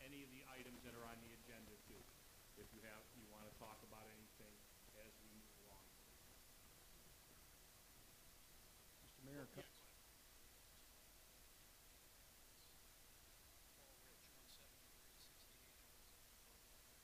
any of the items that are on the agenda too. If you want to talk about anything as we move along. Mr. Mayor, Yeah, go ahead. Paul Rich, 17368 Elizabeth Road,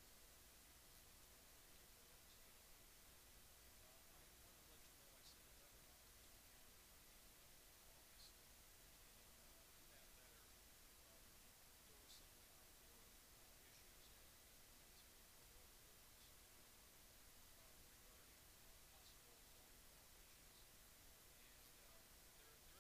I wanted to let you know I sent a letter out to Mr. Kennedy in August, and in that letter, there were some outdoor issues at Municipal Court headquarters regarding possible zoning violations, and there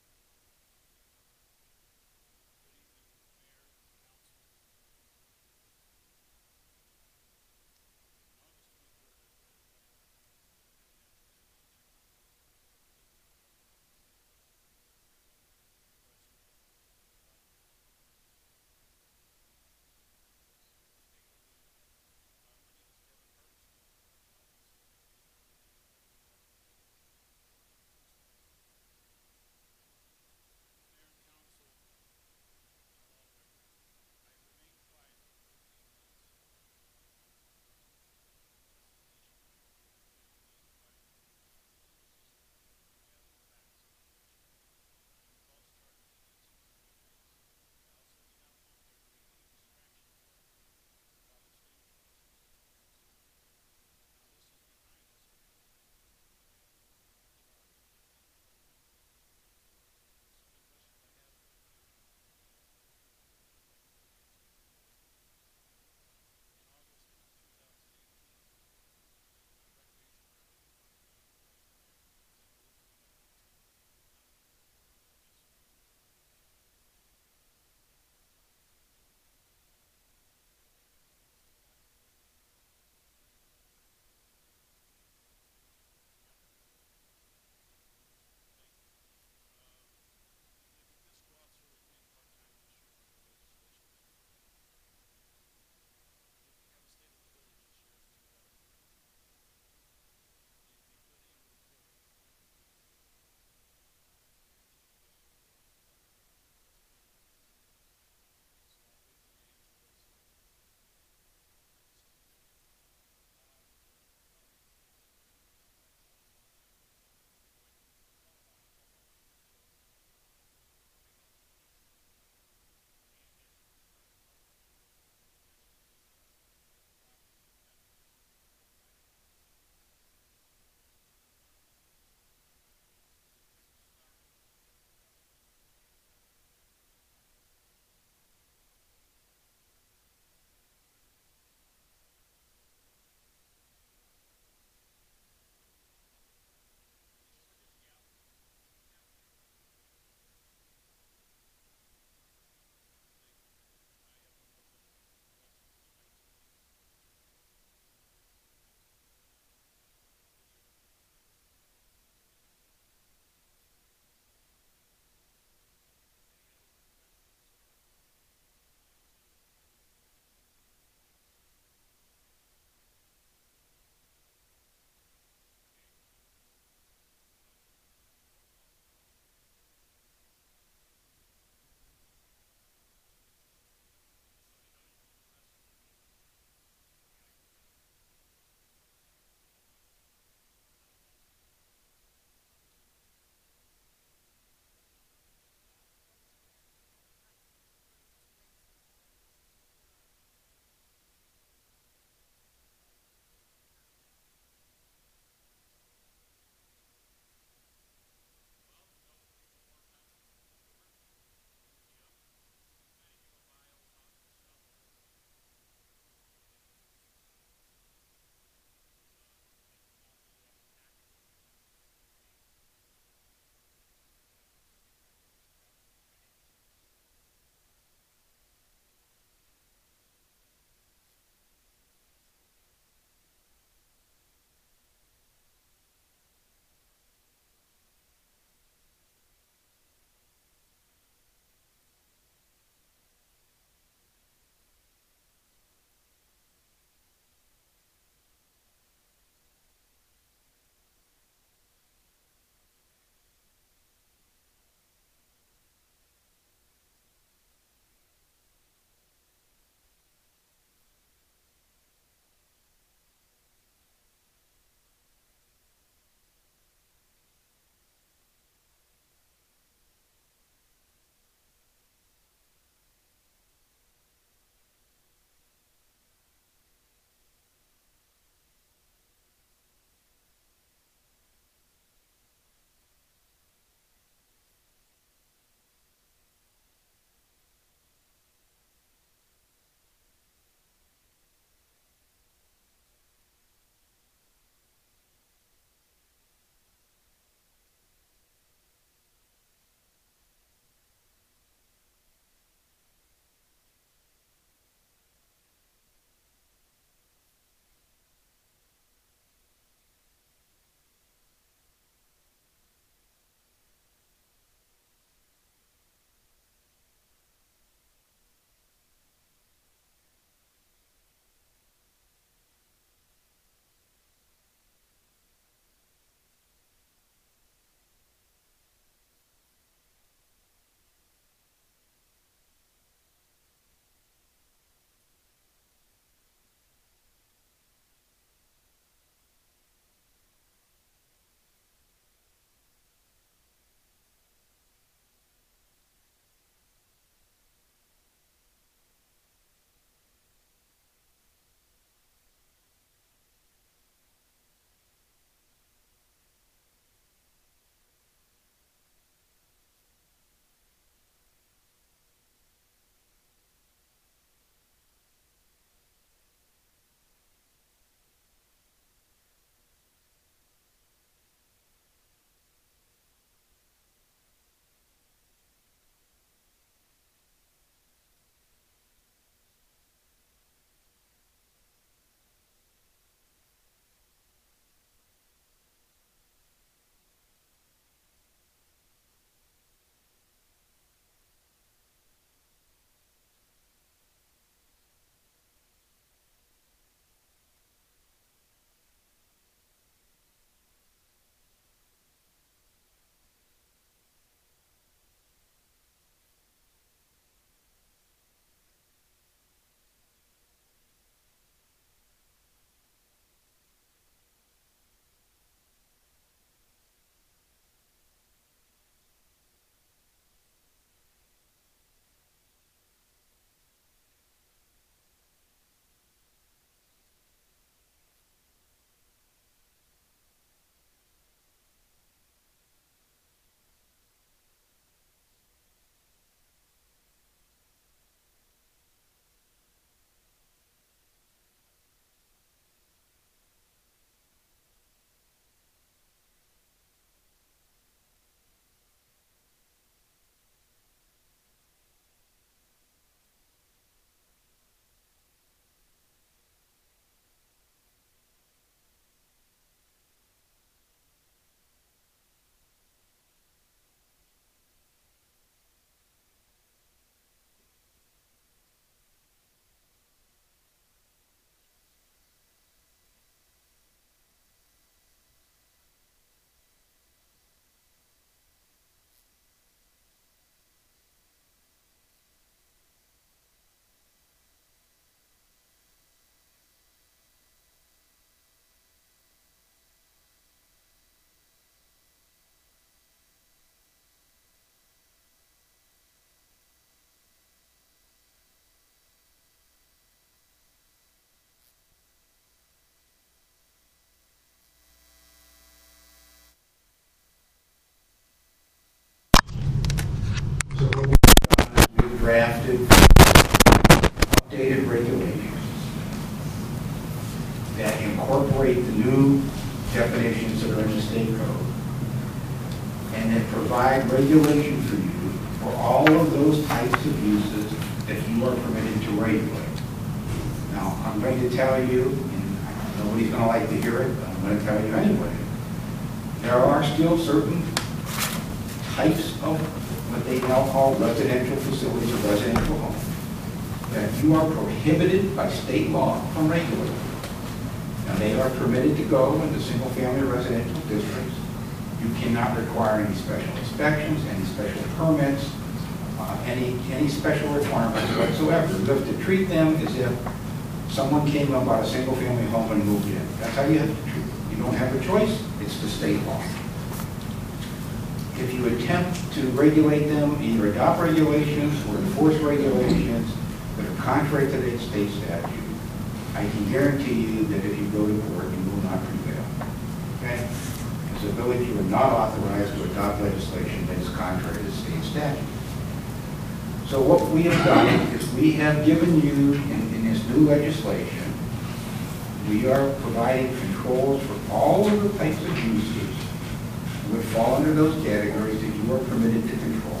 incorporate the new definitions that are in the state code, and then provide regulation for you for all of those types of uses that you are permitted to regulate. Now, I'm going to tell you, and nobody's going to like to hear it, but I'm going to tell you anyway, there are still certain types of what they now call residential facilities or residential homes that you are prohibited by state law from regulating. Now, they are permitted to go into single-family residential districts. You cannot require any special inspections, any special permits, any special requirements whatsoever. You have to treat them as if someone came and bought a single-family home and moved in. That's how you have to treat them. You don't have a choice. It's the state law. If you attempt to regulate them, either adopt regulations or enforce regulations that are contrary to the state statute, I can guarantee you that if you go to court, you will not prevail. Okay? As a village, you are not authorized to adopt legislation that is contrary to the state statute. So what we have done is we have given you, in this new legislation, we are providing controls for all of the types of uses that would fall under those categories that you are permitted to control.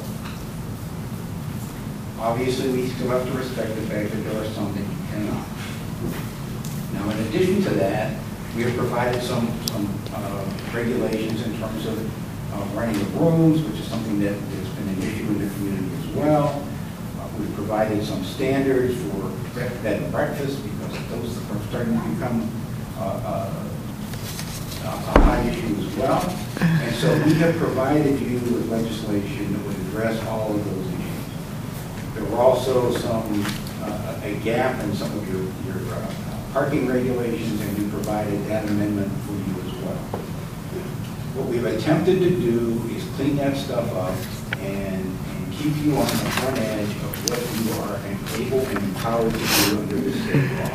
Obviously, we still have to respect the fact that there are some that you cannot. Now, in addition to that, we have provided some regulations in terms of renting of rooms, which is something that has been an issue in the community as well. We've provided some standards for bed and breakfast because those are starting to become a high issue as well. And so we have provided you with legislation that would address all of those issues. There were also some a gap in some of your parking regulations, and we provided that amendment for you as well. What we've attempted to do is clean that stuff up and keep you on the front edge of what you are able and empowered to do under the state law.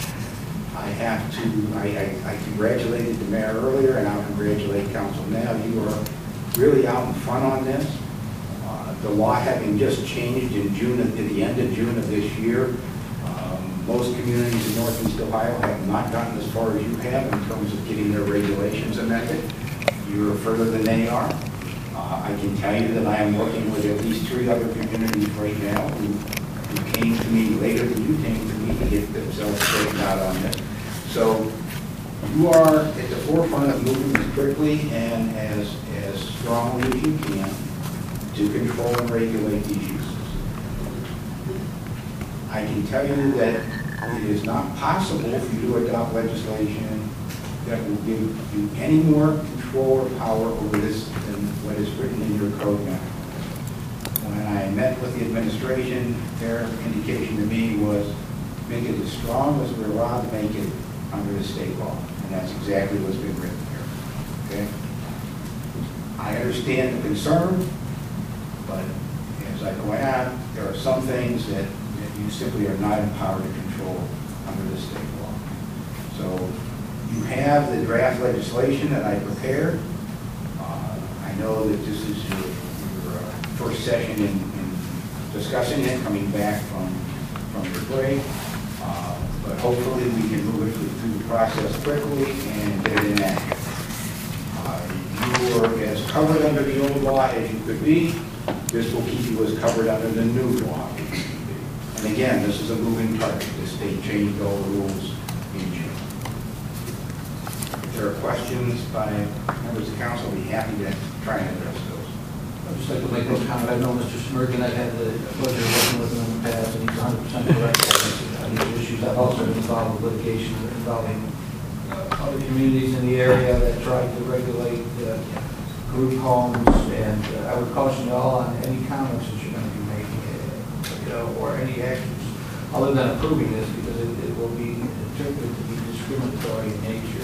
I congratulated the mayor earlier, and I'll congratulate council now. You are really out in front on this. The law having just changed in June, at the end of June of this year, most communities in Northeast Ohio have not gotten as far as you have in terms of getting their regulations amended. You are further than they are. I can tell you that I am working with at least 3 other communities right now who came to me later than you came to me to get themselves straightened out on this. So you are at the forefront of moving as quickly and as strongly as you can to control and regulate these uses. I can tell you that it is not possible for you to adopt legislation that will give you any more control or power over this than what is written in your code now. When I met with the administration, their indication to me was make it as strong as we're allowed to make it under the state law. And that's exactly what's been written here. Okay? I understand the concern, but as I point out, there are some things that you simply are not empowered to control under the state law. So you have the draft legislation that I prepared. I know that this is your first session in discussing it, coming back from your break. But hopefully we can move it through the process quickly and get it enacted. You are as covered under the old law as you could be. This will keep you as covered under the new law as you could be. And again, this is a moving target. The state changed all the rules in June. If there are questions by members of council, I'll be happy to try and address those. I'd just like to make one comment. I know Mr. Smirkin, I've had the pleasure of working with him in the past, and he's 100% correct on these issues. I've also been involved with litigation involving other communities in the area that tried to regulate group homes, and I would caution you all on any comments that you're going to be making, or any actions other than approving this, because it will be interpreted to be discriminatory in nature.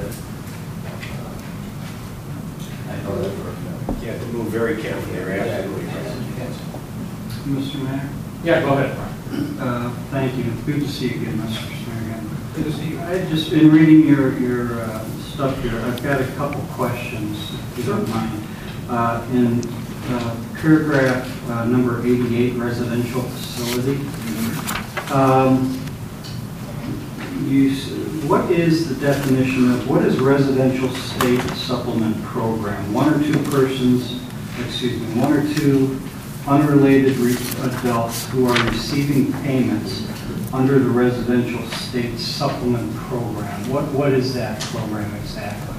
I know that for a fact. You have to move very carefully. You're absolutely right. Mr. Mayor? Yeah, go ahead. Thank you. Good to see you again, Mr. Smirgan. Good to see you. I've just been reading your stuff here. I've got a couple questions, if you don't mind. In paragraph number 88, residential facility, what is the definition of, what is residential state supplement program? One or two unrelated adults who are receiving payments under the residential state supplement program. What is that program exactly?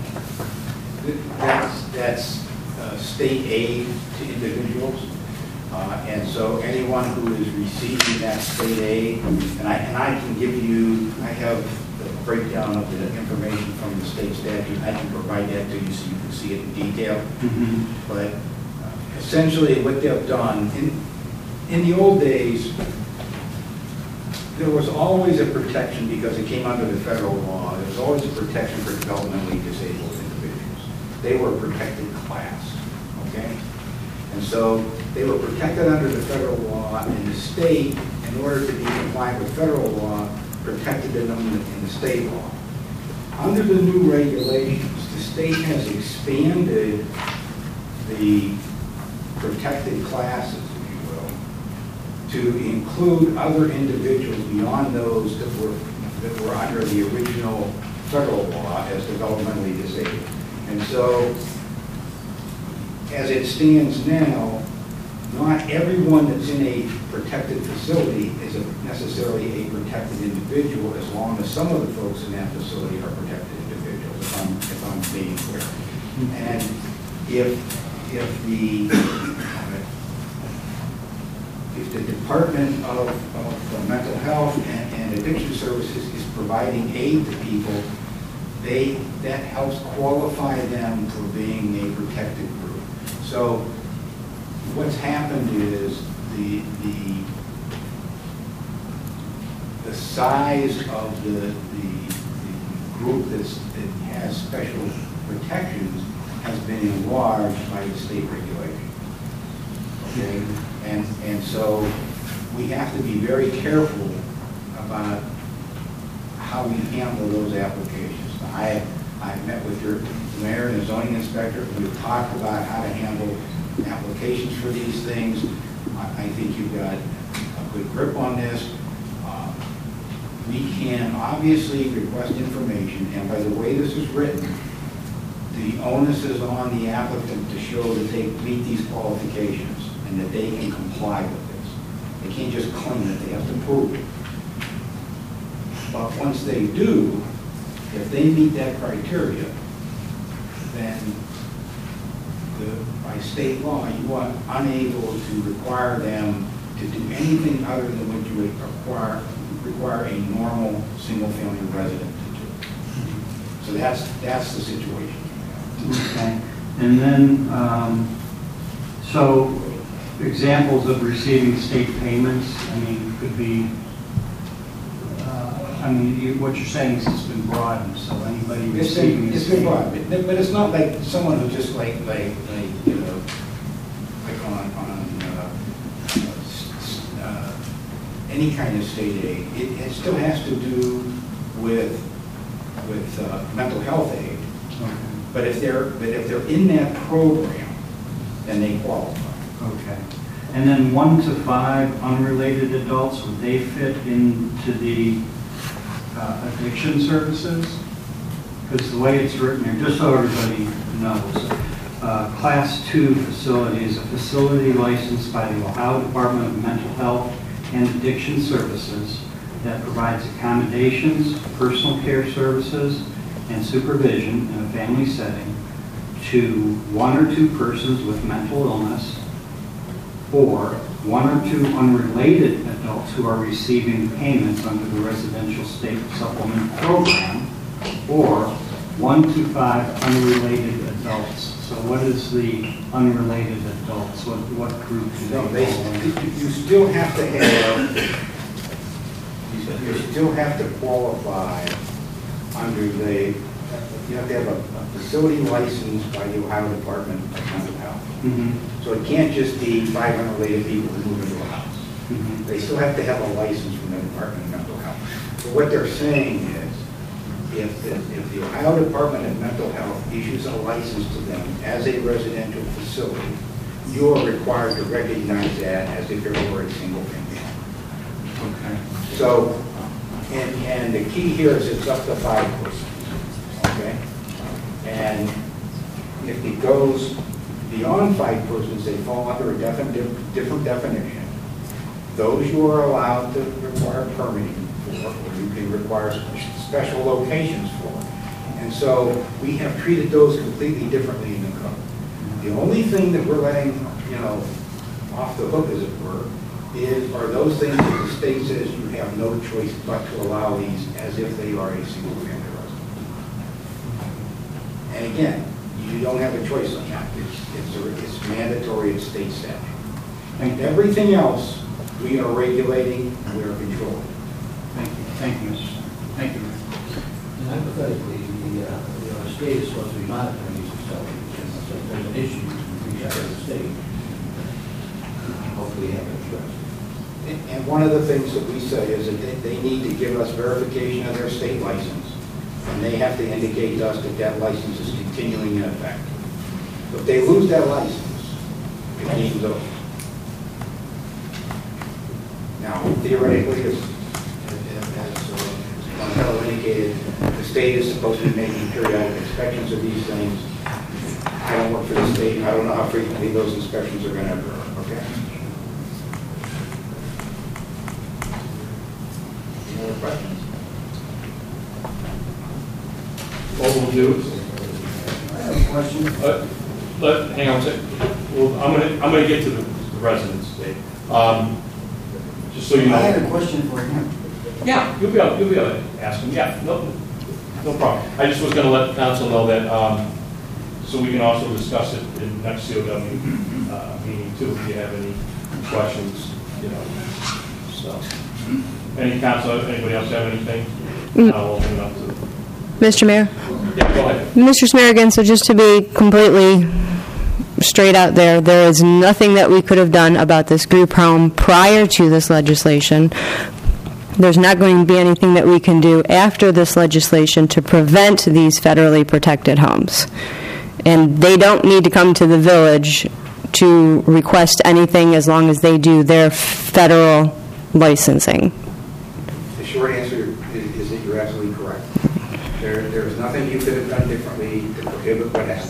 That's state aid to individuals. And so anyone who is receiving that state aid, and I can give you, I have the breakdown of the information from the state statute. I can provide that to you so you can see it in detail. Mm-hmm. But essentially what they've done, in the old days, there was always a protection because it came under the federal law. There was always a protection for developmentally disabled individuals. They were a protected class, okay? And so they were protected under the federal law, and the state, in order to be compliant with federal law, protected them in the state law. Under the new regulations, the state has expanded the protected classes, if you will, to include other individuals beyond those that were under the original federal law as developmentally disabled. And so, as it stands now, not everyone that's in a protected facility is necessarily a protected individual, as long as some of the folks in that facility are protected individuals, if I'm being clear. And if the Department of Mental Health and Addiction Services is providing aid to people, that helps qualify them for being a protected group. So what's happened is the size of the group that has special protections has been enlarged by the state regulation. Okay, and so we have to be very careful about how we handle those applications. I've met with your mayor and the zoning inspector. We've talked about how to handle applications for these things. I think you've got a good grip on this. We can obviously request information, and by the way this is written, the onus is on the applicant to show that they meet these qualifications and that they can comply with this. They can't just claim it, they have to prove it. But once they do, if they meet that criteria, then by state law, you are unable to require them to do anything other than what you would require a normal single-family resident to do. So that's the situation. Okay. And then, so examples of receiving state payments, I mean, could be, what you're saying is it's been broadened, so anybody receiving it's been broadened, but it's not like someone who just like you know, like on any kind of state aid. It still has to do with mental health aid. Okay. But if they're in that program, then they qualify. Okay. And then 1 to 5 unrelated adults, would they fit into the addiction services? Because the way it's written here, just so everybody knows, Class 2 facility is a facility licensed by the Ohio Department of Mental Health and Addiction Services that provides accommodations, personal care services, and supervision in a family setting to 1 or 2 persons with mental illness, or 1 or 2 unrelated adults who are receiving payments under the Residential State Supplement Program, or 1 to 5 unrelated adults. So what is the unrelated adults? What group do they fall in? You still have to have, you still have to qualify under you have to have a facility licensed by the Ohio Department of Mental Health. Mm-hmm. So it can't just be 5 unrelated people who move into a house. Mm-hmm. They still have to have a license from the Department of Mental Health. So what they're saying is, if the Ohio Department of Mental Health issues a license to them as a residential facility, you are required to recognize that as if it were a single family home. Okay. So And the key here is it's up to 5 persons, okay? And if it goes beyond 5 persons, they fall under a different definition. Those you are allowed to require permitting for, or you can require special locations for. And so we have treated those completely differently in the code. The only thing that we're letting, off the hook, as it were, are those things that the state says you have no choice but to allow these as if they are a single-family residence. And again, you don't have a choice on that. It's mandatory, it's state statute. And everything else, we are regulating, we are controlling. Thank you. Thank you, Mr. Thank you, Mayor. And hypothetically, the state is supposed to be monitoring these facilities. So if there's an issue, you reach out to the state. Hopefully have it addressed. And one of the things that we say is that they need to give us verification of their state license, and they have to indicate to us that that license is continuing in effect. If they lose that license, it game's over. Now, theoretically, as Montello indicated, the state is supposed to be making periodic inspections of these things. I don't work for the state. I don't know how frequently those inspections are going to occur. Okay. Any other questions? What we'll do, I have a question. hang on a second. Well, I'm gonna get to the residents, Dave. Just so you know. I had a question for him. Yeah, you'll be able to ask him. Yeah, no problem. I just was going to let the council know that, so we can also discuss it in next COW meeting too, if you have any questions, So, anybody else have anything? I'll open it up to. Mr. Mayor? Yeah, go ahead. Mr. Smerrigan, so just to be completely straight out there is nothing that we could have done about this group home prior to this legislation. There's not going to be anything that we can do after this legislation to prevent these federally protected homes. And they don't need to come to the village to request anything as long as they do their federal licensing. The short answer is that you're absolutely correct. There is nothing you could have done differently to prohibit what happened.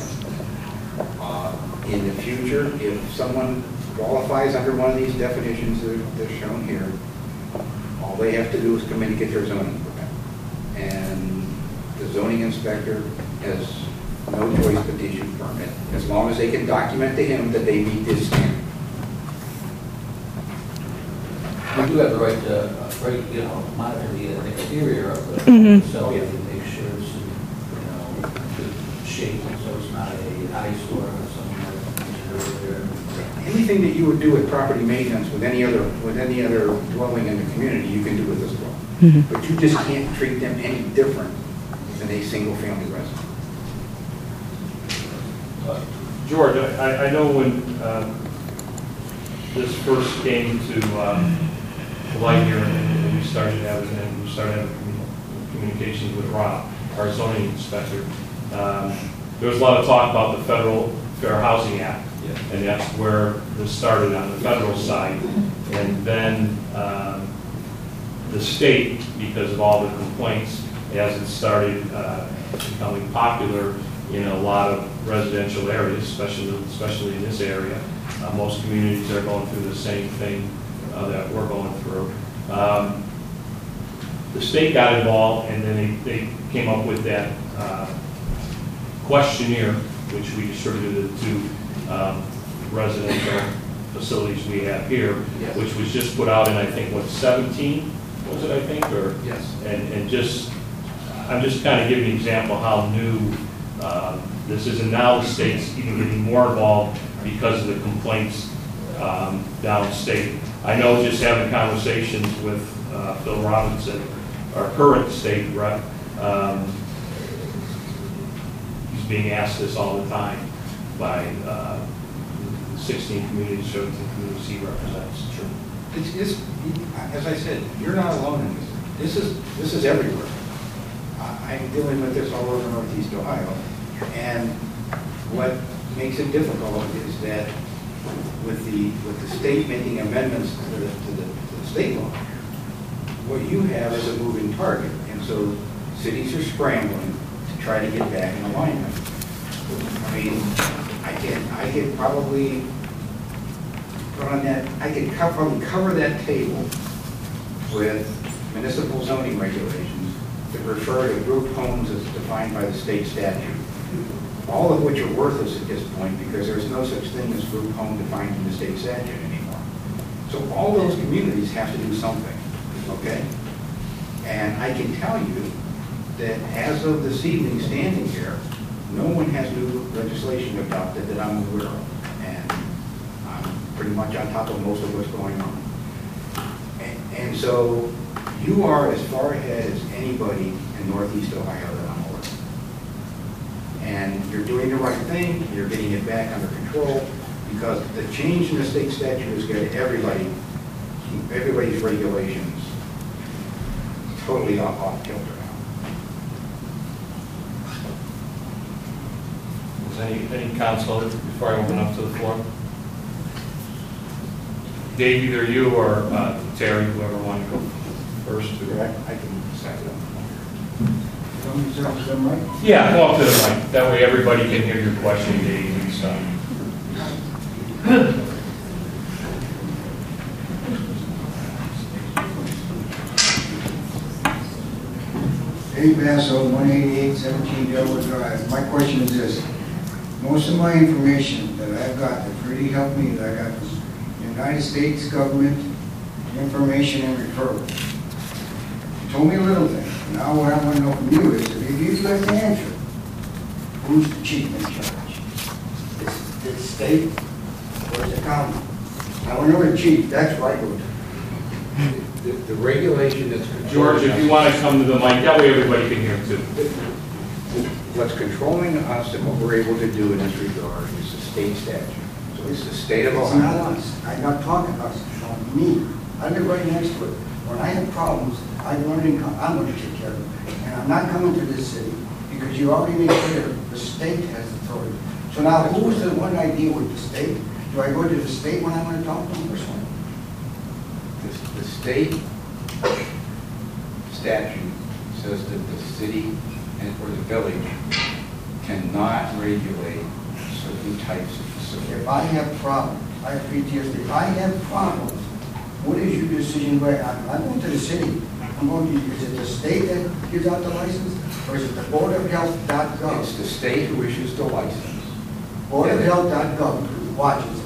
In the future, if someone qualifies under one of these definitions that are shown here, all they have to do is come in and get their zoning permit. And the zoning inspector has no choice but to issue a permit, as long as they can document to him that they meet this standard. We do have the right to, monitor the exterior of the facility to make sure it's, good shape, so it's not a eyesore or something like that. Anything that you would do with property maintenance with any other dwelling in the community, you can do with this dwelling. But you just can't treat them any different than a single-family resident. George, I know when this first came to light here, and we started having communications with Rob, our zoning inspector. There was a lot of talk about the Federal Fair Housing Act, and that's where this started on the federal side. And then the state, because of all the complaints, as it started becoming popular in a lot of residential areas, especially in this area, most communities are going through the same thing that we're going through. The state got involved, and then they came up with that questionnaire, which we distributed to residential facilities we have here, which was just put out in, I think, 17 was it, I think, or yes. And I'm just kind of giving an example how new this is, and now the state's even getting more involved because of the complaints downstate. I know just having conversations with Phil Robinson, our current state rep, he's being asked this all the time by 16 communities, 17 communities he represents. Sure. It's, as I said, you're not alone in this. This is everywhere. I'm dealing with this all over Northeast Ohio, and what makes it difficult is that with the state making amendments to the state law, what you have is a moving target, and so cities are scrambling to try to get back in alignment. I mean, I could probably put on that, I could probably cover that table with municipal zoning regulations that refer to group homes as defined by the state statute, all of which are worthless at this point because there's no such thing as group home defined in the state statute anymore. So all those communities have to do something, okay? And I can tell you that as of this evening, standing here, no one has new legislation adopted that I'm aware of. And I'm pretty much on top of most of what's going on. And so you are as far ahead as anybody in Northeast Ohio that I'm aware of. And you're doing the right thing, you're getting it back under control, because the change in the state statute has got everybody's regulations totally off kilter now. Is any council, before I open up to the floor? Dave, either you or Terry, whoever wanted to go first. I can second them. Yeah, go up to the mic. That way everybody can hear your question, Dave. And stuff. Dave Basso, 18817 Delaware Drive. My question is this. Most of my information that I've got that really helped me, that I got from United States government information and referral. You told me a little thing. Now what I want to know from you is, if you guys the answer, who's the chief in charge? Is it the state or is it the county? I want to know the chief. That's what I go to. The regulation that's George, if you want to come to the mic, that way everybody can hear too. what's controlling us and what we're able to do in this regard is the state statute. So it's the state of It's not Ohio. us. I'm not talking us. It's on me. I live right next to it. When I have problems, I'm going to take care of them. And I'm not coming to this city because you already made clear the state has authority. So now who's the one I deal with, the state? Do I go to the state when I want to talk to them or something? The state statute says that the city or the village cannot regulate certain types of facilities. If I have problems, I have PTSD, if I have problems, what is your decision? Where I'm going to the city. I'm going to, is it the state that gives out the license? Or is it the Board of Health.gov? It's the state who issues the license. Board of Health.gov watches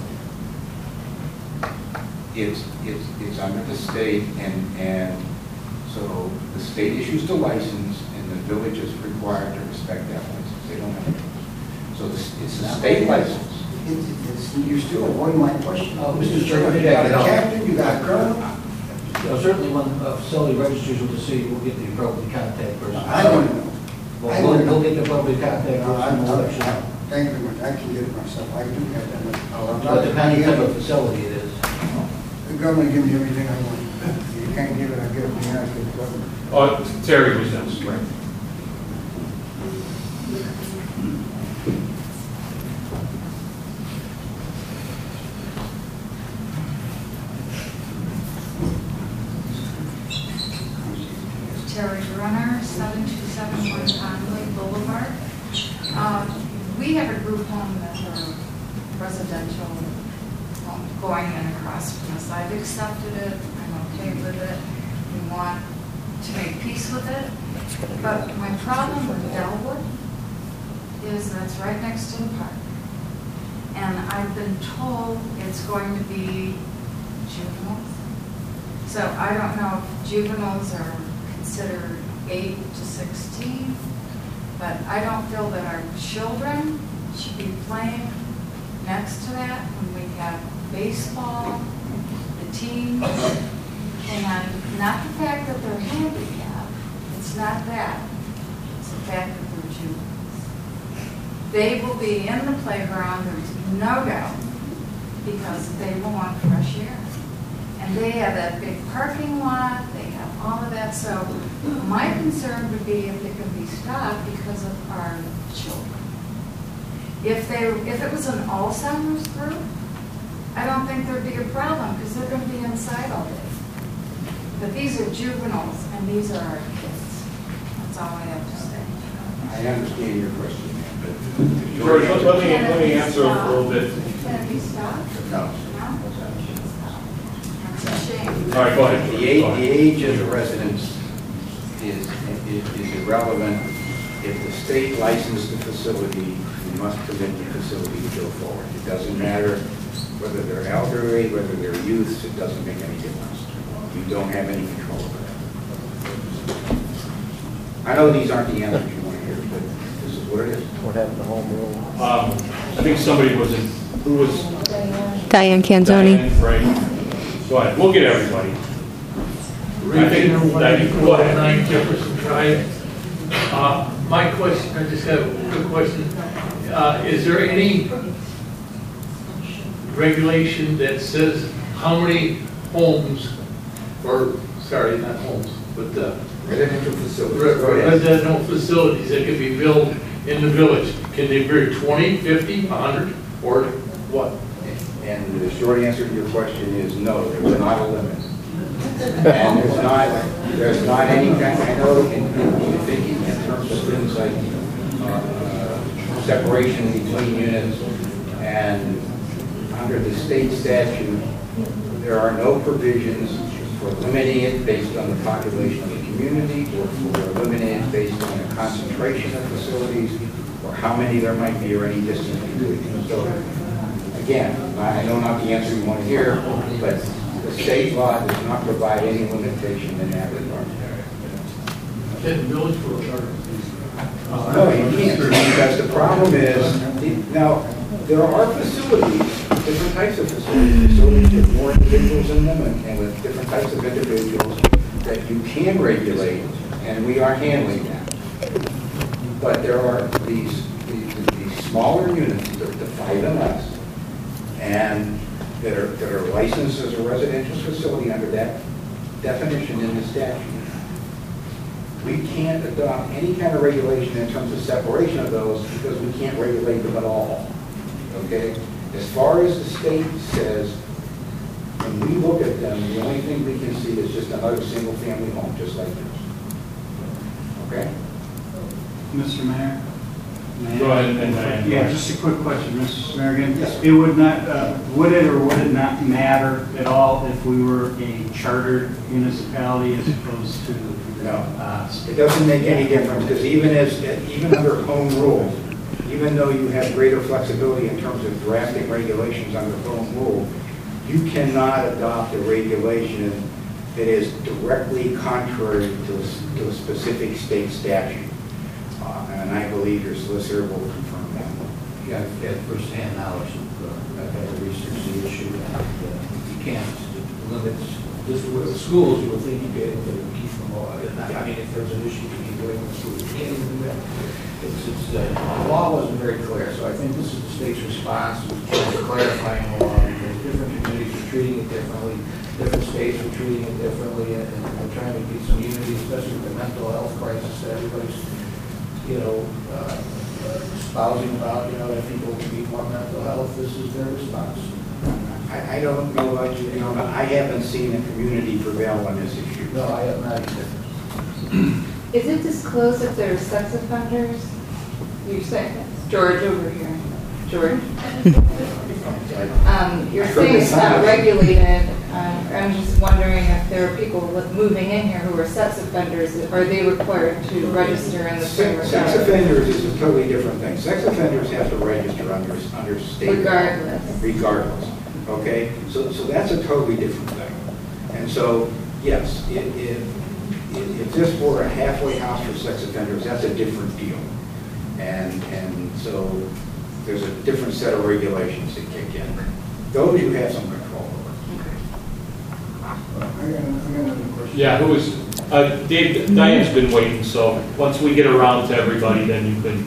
it. It's under the state, and so the state issues the license, and the village is required to respect that license. They don't have to. So it's a state license. You're still avoiding my question. Mr. Chairman, You got a captain, you got a colonel. Certainly when a facility registers with the city, we'll get the appropriate contact person. I don't know. We'll get the appropriate contact No, person. We'll let you know. Thank you very much. I can get it myself. I do have that much. But depending on what facility it is. The government gives me everything I want. You can't give it, I give it to the United States government. Oh, Terry was next, right? Terry Brunner, 7271 Conley Boulevard. We have a group home that's a residential home going in across from us. I've accepted it, I'm okay with it. We want to make peace with it. But my problem with Delwood is that's right next to the park. And I've been told it's going to be juveniles. So I don't know if juveniles are considered 8 to 16, but I don't feel that our children should be playing next to that when we have baseball, the teams, and not the fact that they're handicapped. It's not that. It's the fact that they're juveniles. They will be in the playground, there's no doubt, because they will want fresh air. And they have that big parking lot, they have all of that. So my concern would be if it can be stopped because of our children. If it was an Alzheimer's group, I don't think there'd be a problem because they're going to be inside all day. But these are juveniles, and these are our kids. That's all I have to say. I understand your question, ma'am, but. George, let me answer a little bit. Can it be stopped? No. No? That's a shame. All right, go ahead. The age of the residents is irrelevant. If the state licensed the facility, you must permit the facility to go forward. It doesn't matter whether they're elderly, whether they're youths, it doesn't make any difference. You don't have any control over that. I know these aren't the answers you want to hear, but this is what it is. What happened to home rule? I think somebody was in, who was? Diane Canzoni. Diane, right. Go ahead, we'll get everybody. I think, go ahead. 9 Jefferson Drive. My question, I just have a quick question. Is there any regulation that says how many homes, or, sorry, not homes, but Residential facilities. Go ahead. residential facilities that can be built in the village? Can they be 20, 50, 100, or what? And the short answer to your question is no, there's not a limit. And there's not any kind, I know in thinking in terms of things like separation between units, and under the state statute, there are no provisions for limiting it based on the population of the community, or for limiting it based on the concentration of facilities, or how many there might be, or any distance between them. So, again, I know not the answer you want to hear, but the state law does not provide any limitation in that regard. Can the village for a charter? No, you can't, because the problem is, now, there are facilities, different types of facilities with more individuals in them, and with different types of individuals that you can regulate, and we are handling that. But there are these smaller units, the 5 and less, and that are licensed as a residential facility under that definition in the statute. We can't adopt any kind of regulation in terms of separation of those because we can't regulate them at all. Okay? As far as the state says, when we look at them, the only thing we can see is just another single-family home, just like this. Okay? Mr. Mayor? May I- Go ahead, and Diane. Yeah, just a quick question, Mr. Smergan. Yes. It would not, would it or would it not matter at all if we were a chartered municipality as opposed to? No. It doesn't make any difference, because even under home rule, even though you have greater flexibility in terms of drafting regulations under home rule, you cannot adopt a regulation that is directly contrary to a specific state statute. And I believe your solicitor will confirm that. You got first-hand knowledge of I've had to research the issue, and you can't limit just the schools. You would think you'd be able to keep them all. I mean, if there's an issue, you can go in the schools. You can't even do that. The law wasn't very clear, so I think this is the state's response to clarifying the law. Because different communities are treating it differently, different states are treating it differently, and we're trying to get some unity, especially with the mental health crisis that everybody's espousing about, that people need more mental health. This is their response. I don't know about you, but I haven't seen a community prevail on this issue. No, I have not either. Is it disclosed if there are sex offenders? You're saying, George over here. George? You're saying it's not regulated. I'm just wondering if there are people moving in here who are sex offenders. Are they required to register in the same Sex offenders is a totally different thing. Sex offenders have to register under state law. Regardless. Okay? So that's a totally different thing. And so, yes, if this were a halfway house for sex offenders, that's a different deal. And so there's a different set of regulations that kick in. Those you have some control over. I got another question. Yeah, who is, Dave, Diane's been waiting, so once we get around to everybody, then you can.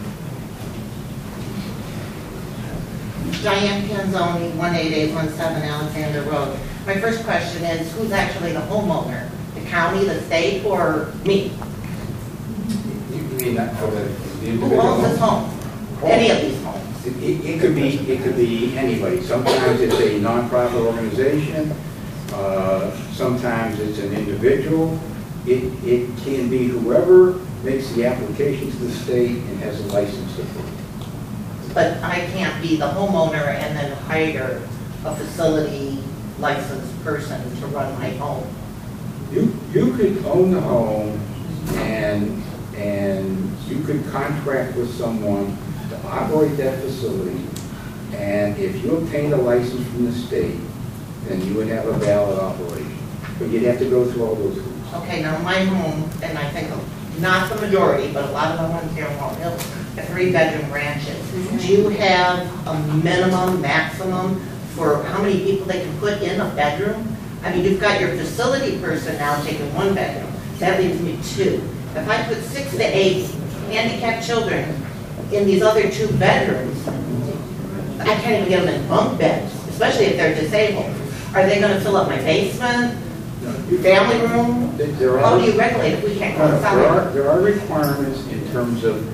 Diane Canzoni, 18817 Alexander Road. My first question is, who's actually the homeowner? The county, the state, or me? You mean that for the Who individual? owns this home? Any of these homes? It could be anybody. Sometimes it's a nonprofit organization. Sometimes it's an individual. It can be whoever makes the application to the state and has a license to prove. But I can't be the homeowner and then hire a facility licensed person to run my home. You could own the home and you could contract with someone to operate that facility. And if you obtained a license from the state, then you would have a valid operation. But you'd have to go through all those hoops. Okay, now my home, and I think not the majority, but a lot of the ones here in Walnut Hills, are 3-bedroom ranches. Do you have a minimum, maximum for how many people they can put in a bedroom? I mean, you've got your facility person now taking 1 bedroom. That leaves me 2. If I put 6 to 8 handicapped children in these other 2 bedrooms, I can't even get them in bunk beds, especially if they're disabled. Are they going to fill up my basement, family room? How do you regulate if we can't go inside? There are requirements in terms of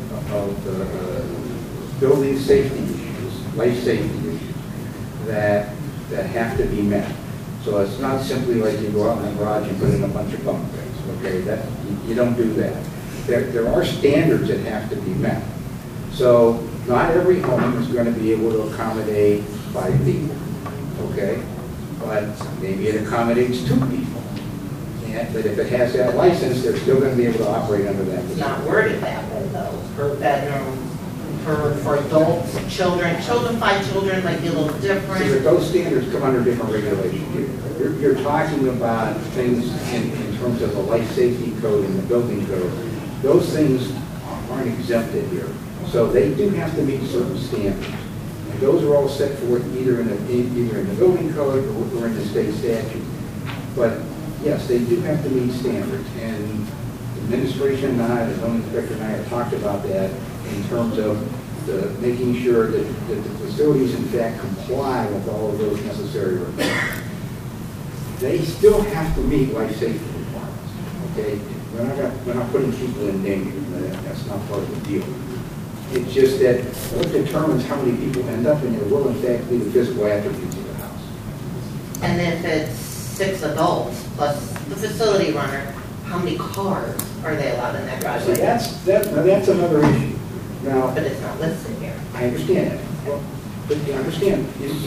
building safety issues, life safety issues, that have to be met. So it's not simply like you go out in the garage and put in a bunch of bunk beds, okay? You don't do that. There are standards that have to be met. So not every home is going to be able to accommodate 5 people, okay? But maybe it accommodates 2 people. But if it has that license, they're still going to be able to operate under that. It's not worded that way though, per bedroom, for adults, children, 5 children might be a little So different. that those standards come under different regulations. You're talking about things in terms of the life safety code and the building code. Those things aren't exempted here. So they do have to meet certain standards. And those are all set forth either in the building code or in the state statute. But yes, they do have to meet standards. And the administration and I, the zoning inspector and I have talked about that in terms of making sure that the facilities in fact comply with all of those necessary requirements. They still have to meet life safety requirements, okay? We're not putting people in danger. That's not part of the deal. It's just that what determines how many people end up in there will in fact be the physical attributes of the house. And if it's 6 adults plus the facility runner, how many cars are they allowed in that So driveway? that's another issue. Now, But it's not listed here. I understand that. Well, but you understand,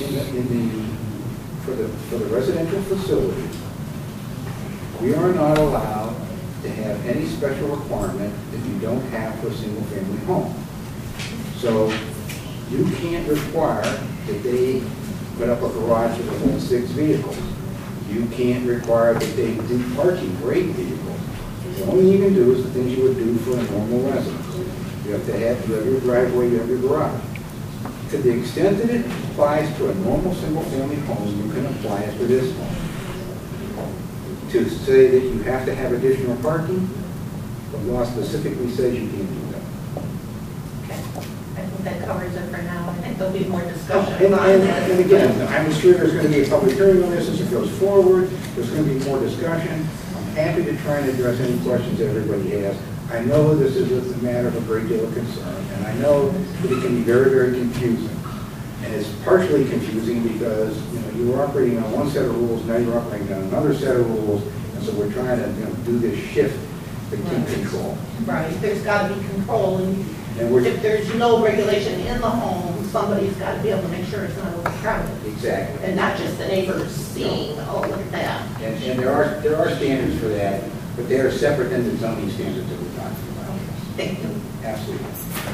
for the residential facility, we are not allowed to have any special requirement that you don't have for a single-family home. So you can't require that they put up a garage that holds 6 vehicles. You can't require that they do parking for 8 vehicles. The only thing you can do is the things you would do for a normal residence. You have your driveway, you have your garage. To the extent that it applies to a normal single-family home, you can apply it to this one. To say that you have to have additional parking, the law specifically says you can't do that. Okay. I think that covers it for now. I think there'll be more discussion. And again, I'm sure there's going to be a public hearing on this as it goes forward. There's going to be more discussion. I'm happy to try and address any questions that everybody has. I know this is a matter of a great deal of concern, and I know that it can be very, very confusing. And it's partially confusing because, you were operating on one set of rules, now you're operating on another set of rules, and so we're trying to, do this shift to keep control. Right, there's got to be control, and we're if there's no regulation in the home, somebody's got to be able to make sure it's not overcrowded. Exactly. And not just the neighbors seeing, oh, look at that. And there are standards for that, but they are separate than the zoning standards that we're talking about. Thank you. Absolutely.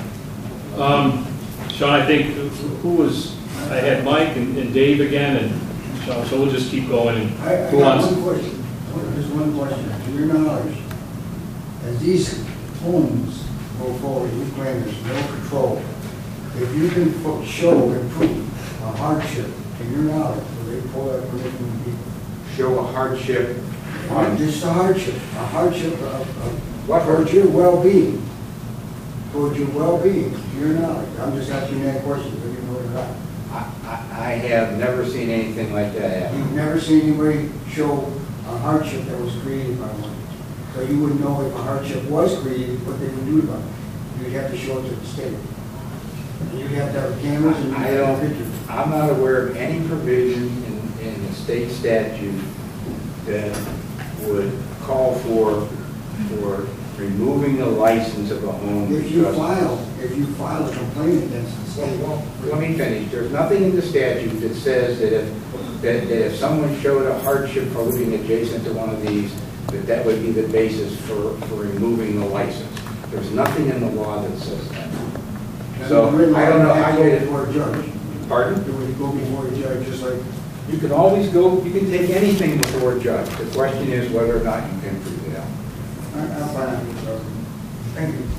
Sean, I think, I had Mike and Dave again, and Sean, so we'll just keep going. And I who got wants? one question. Just one question. To your knowledge, as these homes go forward, you claim there's no control. If you can show and prove a hardship, to your knowledge, will they pull that permit from the people? Show a hardship Just a hardship towards your well-being. Towards your well-being, to your knowledge. I'm just asking that question, so you know what it's I have never seen anything like that happen. You've never seen anybody show a hardship that was created by one. So you wouldn't know if a hardship was created, what they would do about it. You'd have to show it to the state. And you'd have to have cameras and you'd have pictures. I'm not aware of any provision in the state statute that would call for removing the license of a home. If you file a complaint against the state. Well, let me finish. There's nothing in the statute that says that if someone showed a hardship for living adjacent to one of these, that would be the basis for removing the license. There's nothing in the law that says that. So I don't know how you before a judge. Pardon? Do we go before a judge just like? You can always go. You can take anything before a judge. The question is whether or not you can prove it out. I'm fine with it. Thank you.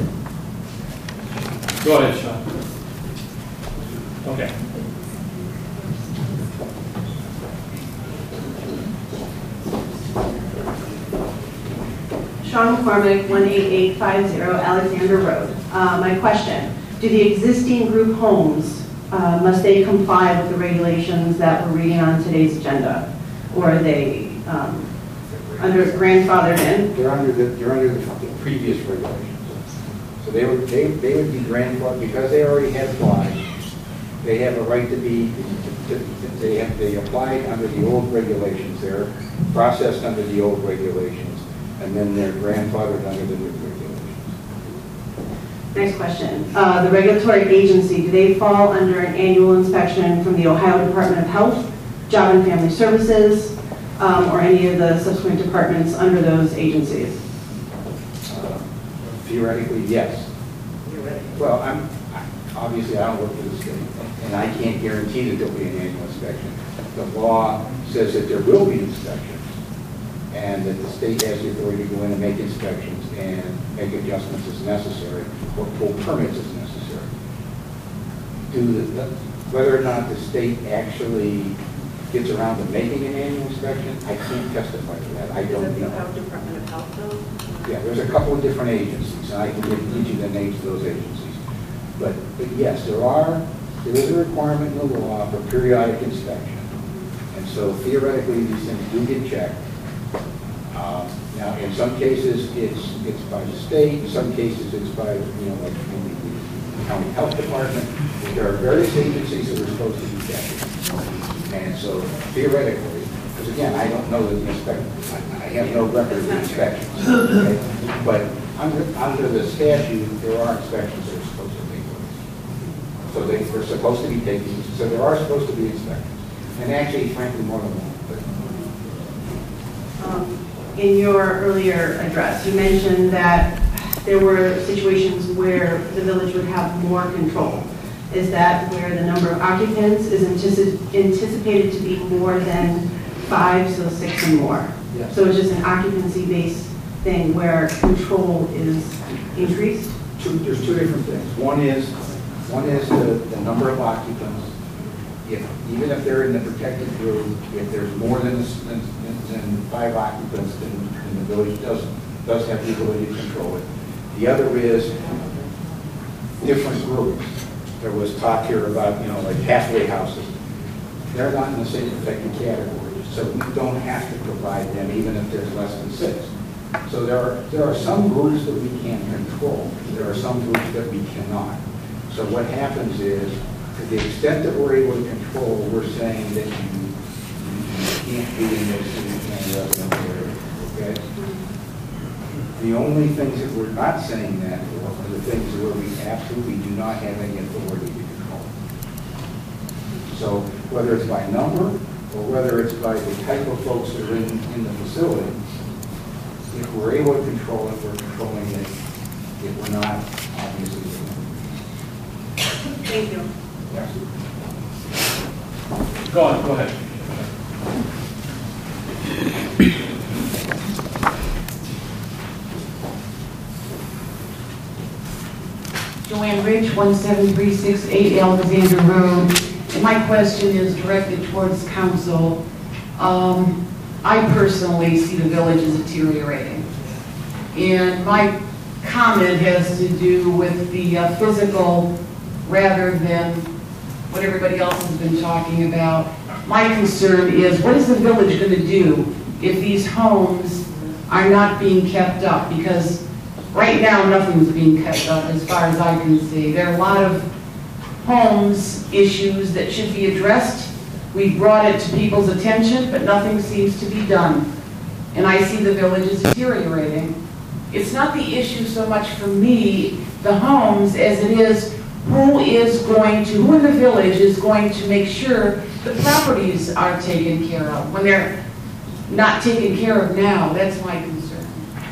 Go ahead, Sean. Okay. Sean McCormick, 18850 Alexander Road. My question, do the existing group homes, must they comply with the regulations that we're reading on today's agenda? Or are they under grandfathered in? They're under the previous regulations. So they would be grandfathered because they already had applied. They have a right to be. They applied under the old regulations. They're processed under the old regulations, and then they're grandfathered under the new regulations. Next question. The regulatory agency, do they fall under an annual inspection from the Ohio Department of Health, Job and Family Services, or any of the subsequent departments under those agencies? Theoretically, yes. Well, obviously I don't work for the state, and I can't guarantee that there'll be an annual inspection. The law says that there will be inspections, and that the state has the authority to go in and make inspections and make adjustments as necessary, or pull permits as necessary. Whether or not the state actually gets around to making an annual inspection, I can't testify to that. I don't know. Ohio Department of Health, though? Yeah, there's a couple of different agencies, and I can give you the names of those agencies. But yes, there is a requirement in the law for periodic inspection. And so theoretically, these things do get checked. Now, in some cases, it's by the state. In some cases, it's by, like the county health department. There are various agencies that are supposed to be checking. And so theoretically, because again, I don't know the inspections. I have no record of the inspections. Okay? But under the statute, there are inspections that are supposed to take place. So they're supposed to be taken. So there are supposed to be inspections. And actually, frankly, more than one. In your earlier address, you mentioned that there were situations where the village would have more control. Is that where the number of occupants is anticipated to be more than 5, so 6 and more? Yes. So it's just an occupancy-based thing where control is increased? There's two different things. One is the number of occupants. Even if they're in the protected group, if there's more than 5 occupants, then the village does have the ability to control it. The other is different groups. There was talk here about, like halfway houses. They're not in the same protected category, so we don't have to provide them even if there's less than 6. So there are some groups that we can control. There are some groups that we cannot. So what happens is, to the extent that we're able to control, we're saying that you can't be in this residential area, okay? The only things that we're not saying that for are the things where we absolutely do not have any authority to control. So whether it's by number or whether it's by the type of folks that are in the facility, if we're able to control it, we're controlling it. If we're not, obviously we're not. Thank you. Yes. Go ahead. Joanne Rich, 17368 Alexander Road. And my question is directed towards council. I personally see the village as deteriorating. And my comment has to do with the physical rather than what everybody else has been talking about. My concern is, what is the village going to do if these homes are not being kept up? Because right now, nothing's being kept up as far as I can see. There are a lot of homes issues that should be addressed We brought it to people's attention, but nothing seems to be done. And I see the village is deteriorating. It's not the issue so much for me, the homes, as it is who in the village is going to make sure the properties are taken care of. When they're not taken care of now, that's my concern.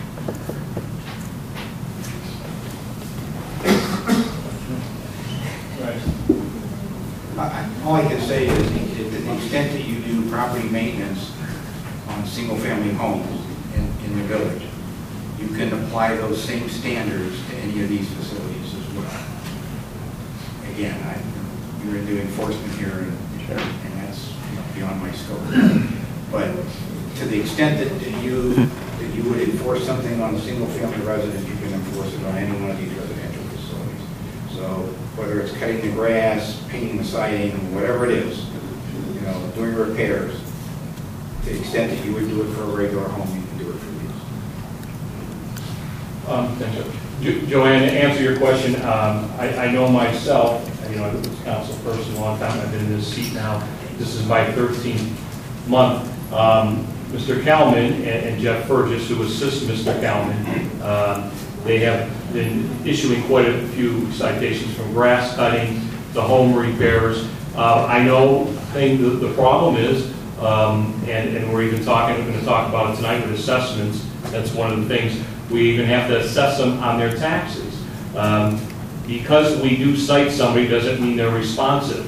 All I can say is, to the extent that you do property maintenance on single-family homes in the village, you can apply those same standards to any of these facilities as well. Again, you're into enforcement here, and that's beyond my scope. But to the extent that you would enforce something on a single-family residence, you can enforce it on any one of these residential facilities. So whether it's cutting the grass, painting the siding, whatever it is, doing repairs, to the extent that you would do it for a regular home, you can do it for these. Thank you. Joanne, to answer your question, I know myself, I was a council person a long time. I've been in this seat now. This is my 13th month. Mr. Kalman and Jeff Fergus, who assist Mr. Kalman, they have been issuing quite a few citations from grass cutting to home repairs. I know the problem is, and we're even going to talk about it tonight with assessments. That's one of the things. We even have to assess them on their taxes. Because we do cite somebody doesn't mean they're responsive.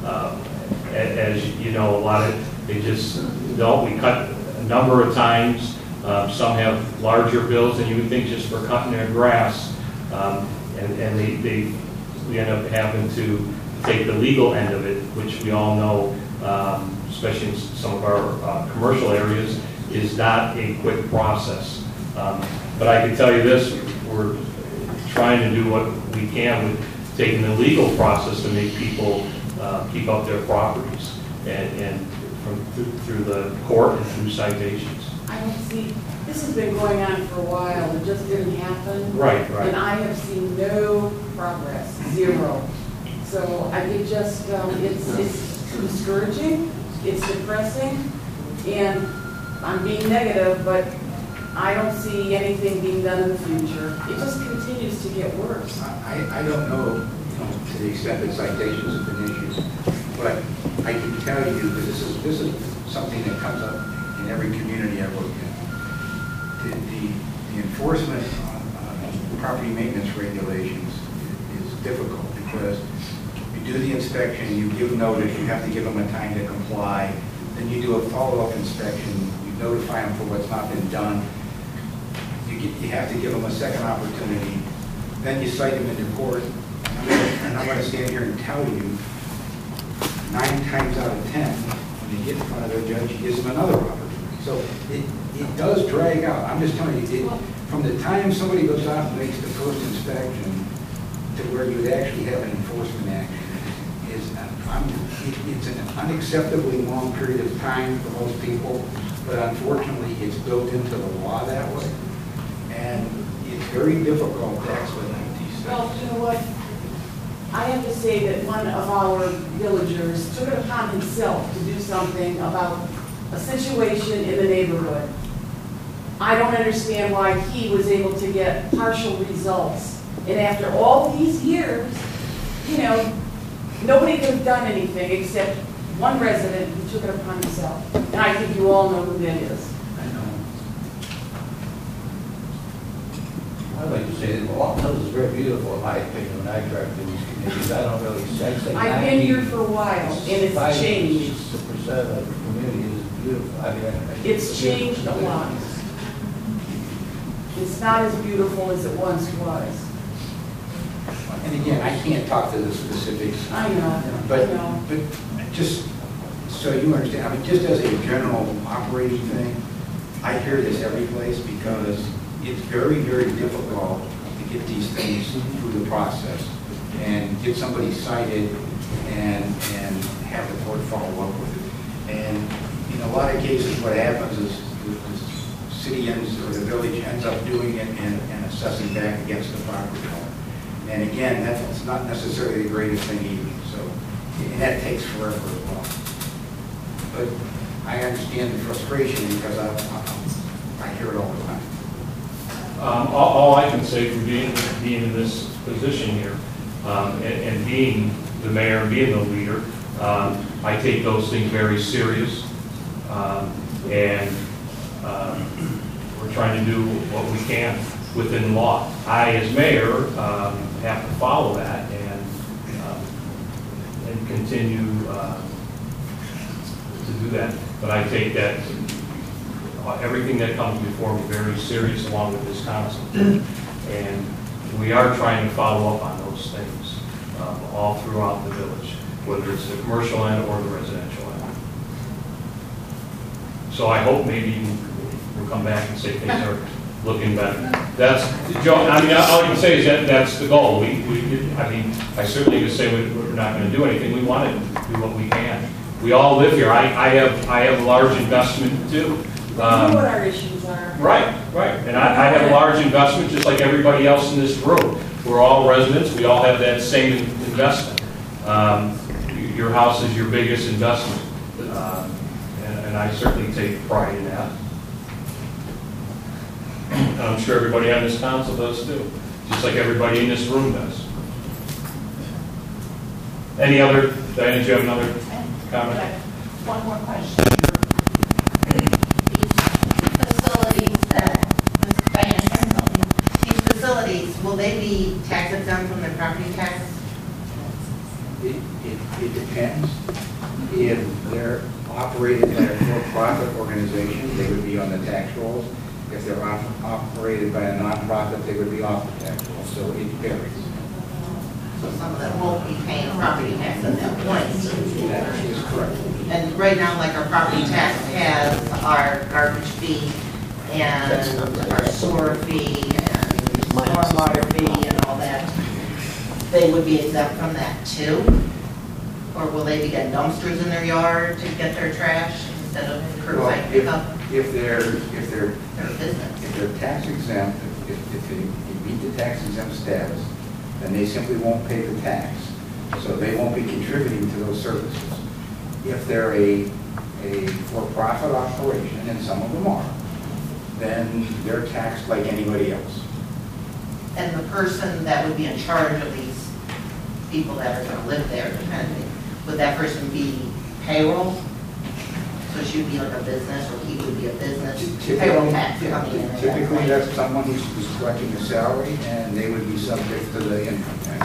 As you know, a lot of they just don't. We cut a number of times. Some have larger bills than you would think just for cutting their grass, and we end up having to take the legal end of it, which we all know, especially in some of our commercial areas, is not a quick process. But I can tell you this, we're trying to do what we can with taking the legal process to make people keep up their properties and through the court and through citations. I don't see, this has been going on for a while, it just didn't happen. Right. And I have seen no progress, zero. So I think just, it's discouraging, it's depressing, and I'm being negative, but I don't see anything being done in the future. It just continues to get worse. I don't know, to the extent that citations have been issued, but I can tell you, because this is something that comes up in every community I work in. The enforcement on property maintenance regulations is difficult because you do the inspection, you give notice, you have to give them a time to comply, then you do a follow-up inspection, you notify them for what's not been done. You have to give them a second opportunity. Then you cite them into court. And I'm going to stand here and tell you, 9 times out of 10, when they get in front of their judge, he gives them another opportunity. So it does drag out. I'm just telling you, from the time somebody goes out and makes the first inspection to where you would actually have an enforcement action, it's an unacceptably long period of time for most people, but unfortunately it's built into the law that way. And it's very difficult to expedite these things. Well, you know what? I have to say that one of our villagers took it upon himself to do something about a situation in the neighborhood. I don't understand why he was able to get partial results. And after all these years, nobody could have done anything except one resident who took it upon himself. And I think you all know who that is. I'd like to say that Walton Hills is very beautiful, in my opinion, when I drive through these communities. I don't really say. I've been here for a while, and it's changed. 5% of the community is beautiful. It's changed a lot. It's not as beautiful as it once was. And again, I can't talk to the specifics. I know. But just so you understand, just as a general operating thing, I hear this every place because it's very, very difficult to get these things through the process and get somebody cited and have the court follow up with it. And in a lot of cases, what happens is the city or the village ends up doing it and assessing back against the property owner. And again, that's not necessarily the greatest thing either. So, and that takes forever as well. but I understand the frustration because I hear it all the time. All I can say for being in this position here, and being the mayor, and being the leader, I take those things very serious, and we're trying to do what we can within law. I, as mayor, have to follow that and continue to do that. But I take that everything that comes before me very serious, along with this council, and we are trying to follow up on those things all throughout the village, whether it's the commercial end or the residential end. So I hope maybe we'll come back and say things are looking better. That's, Joe, I mean, all I can say is that that's the goal. I mean, I certainly could say we're not going to do anything. We want to do what we can. We all live here. I have a large investment too. We know what our issues are. Right. And I have a large investment just like everybody else in this room. We're all residents. We all have that same investment. Your house is your biggest investment. And I certainly take pride in that. And I'm sure everybody on this council does too. Just like everybody in this room does. Any other, Diana, did you have another comment? One more question. These facilities, will they be tax exempt from their property tax? It depends. If they're operated by a for-profit organization, they would be on the tax rolls. If they're operated by a nonprofit, they would be off the tax rolls. So it varies. So some of them won't be paying property tax at that point. That is correct. And right now, like our property tax has our garbage fee and our sewer fee and stormwater fee and all that. They would be exempt from that too? Or will they be getting dumpsters in their yard to get their trash instead of curbside pickup? If they're business. If they're tax exempt, if they meet the tax exempt status, then they simply won't pay the tax. So they won't be contributing to those services. If they're a for-profit operation, and some of them are, then they're taxed like anybody else. And the person that would be in charge of these people that are going to live there, depending, would that person be payroll? So she would be like a business, or he would be a business payroll tax coming in? Typically, that's someone who's collecting a salary, and they would be subject to the income tax.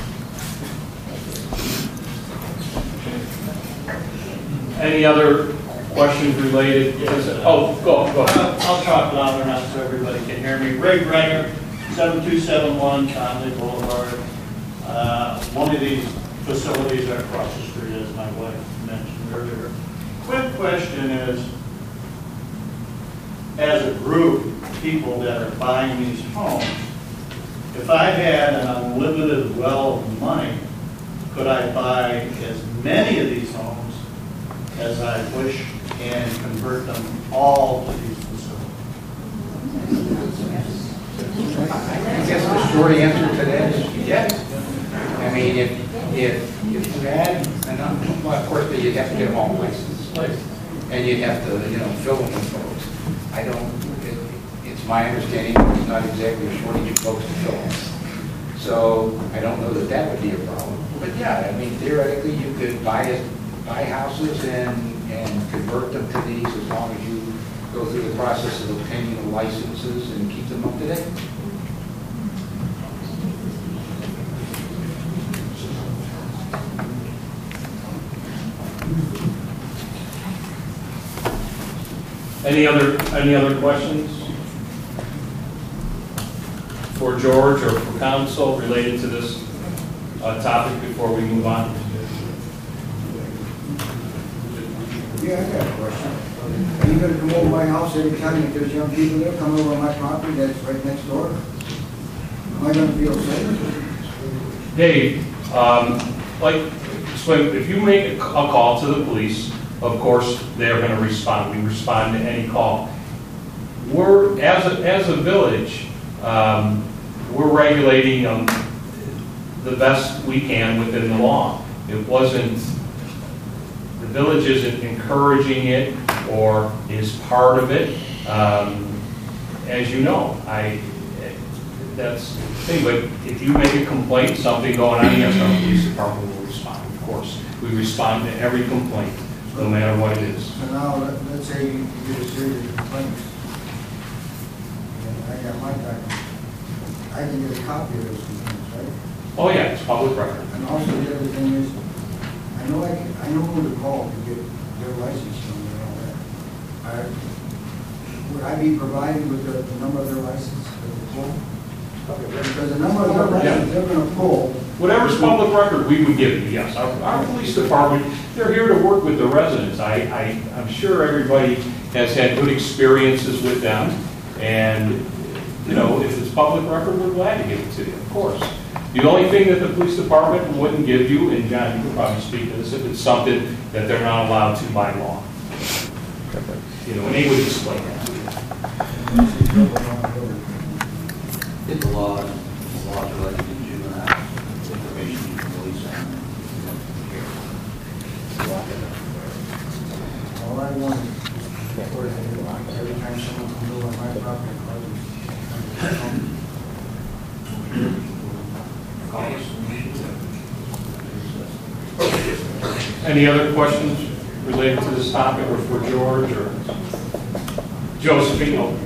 Any other questions related? Oh, go. I'll talk louder enough so everybody can hear me. Ray Brenner, 7271 Conley Boulevard. One of these facilities are across the street, as my wife mentioned earlier. Quick question is, as a group, people that are buying these homes, if I had an unlimited well of money, could I buy as many of these homes as I wish and convert them all to these facilities? I guess the short answer to that is yes. I mean, if you had enough, well, of course, you'd have to get a home license, and you'd have to, fill them with folks. It's my understanding there's not exactly a shortage of folks to fill them. So I don't know that would be a problem. But yeah, I mean, theoretically, you could buy houses and convert them to these as long as you go through the process of obtaining the licenses and keep them up to date. Any other questions for George or for council related to this topic before we move on? Yeah, I got a question. Are you gonna come over my house every time if there's young people there, come over on my property that's right next door? Am I gonna feel safe? Dave, so if you make a call to the police, of course, they're going to respond. We respond to any call. We're, as a village, we're regulating the best we can within the law. It wasn't the village isn't encouraging it or is part of it. As you know, that's the thing, but if you make a complaint, something going on, yes, our police department will respond, of course. We respond to every complaint, no matter what it is. So now, let's say you get a series of complaints, and I got my document. I can get a copy of those complaints, right? Oh, yeah, it's public record. And also the other thing is, I know who to call to get their license number and all that. Would I be provided with the number of their license that they pull? Because the number of their license they're going to pull. Whatever's public record, we would give you, yes. Our police department, they're here to work with the residents. I'm sure everybody has had good experiences with them, and, you know, if it's public record, we're glad to give it to you, of course. The only thing that the police department wouldn't give you, and John, you could probably speak to this, if it's something that they're not allowed to by law. You know, and they would explain that to you. If the law related to juvenile information you can release on All I want is, every time someone comes over my property, Any other questions related to this topic, or for George, or Josephine?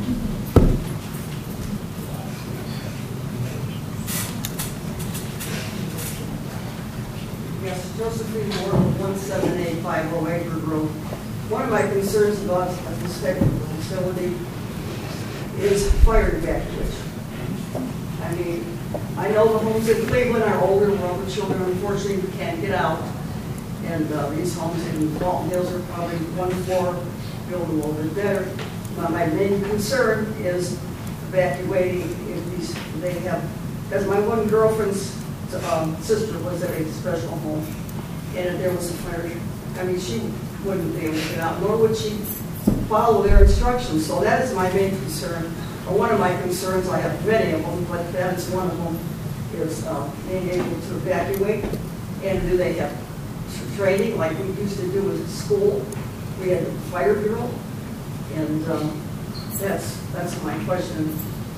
Yes, Josephine Moore, 17850 Acre Road. One of my concerns about this type of facility is fire evacuation. I mean, I know the homes in Cleveland are older, where all the children unfortunately can't get out. And these homes in Walton Hills are probably 1 floor, built a little bit better. My main concern is evacuating if they have, because my one girlfriend's sister was at a special home, and if there was a fire, I mean, she wouldn't be able to get out, nor would she follow their instructions. So that is my main concern, or one of my concerns. I have many of them, but that is one of them, is being able to evacuate. And do they have training like we used to do at school? We had a fire drill, and that's my question.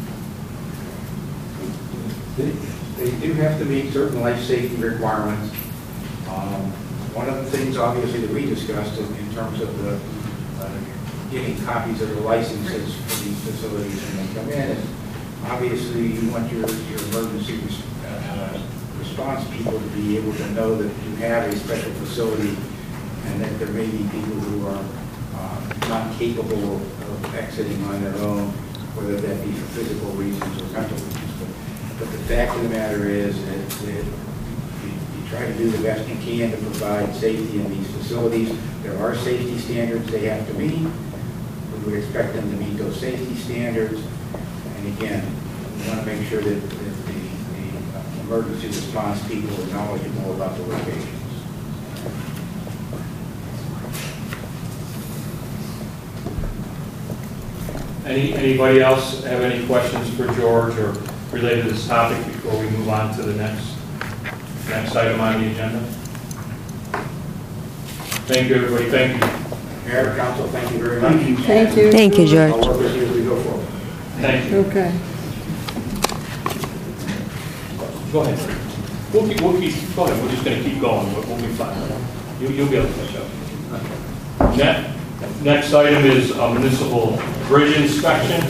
They do have to meet certain life safety requirements. One of the things, obviously, that we discussed in terms of the getting copies of the licenses for these facilities when they come in is, obviously, you want your emergency response people to be able to know that you have a special facility and that there may be people who are not capable of exiting on their own, whether that be for physical reasons or mental reasons. But the fact of the matter is that you try to do the best you can to provide safety in these facilities. There are safety standards they have to meet. We would expect them to meet those safety standards. And again, we want to make sure that the emergency response people are knowledgeable about the locations. Anybody else have any questions for George or related to this topic before we move on to the next item on the agenda? Thank you, everybody. Thank you. Mayor, Council, thank you very much. Thank you. Thank you, George. I'll work with you as we go forward. Thank you. Okay. Go ahead. We'll keep, go ahead. We're just going to keep going. We'll be fine. You'll be able to catch up. Next item is a municipal bridge inspection.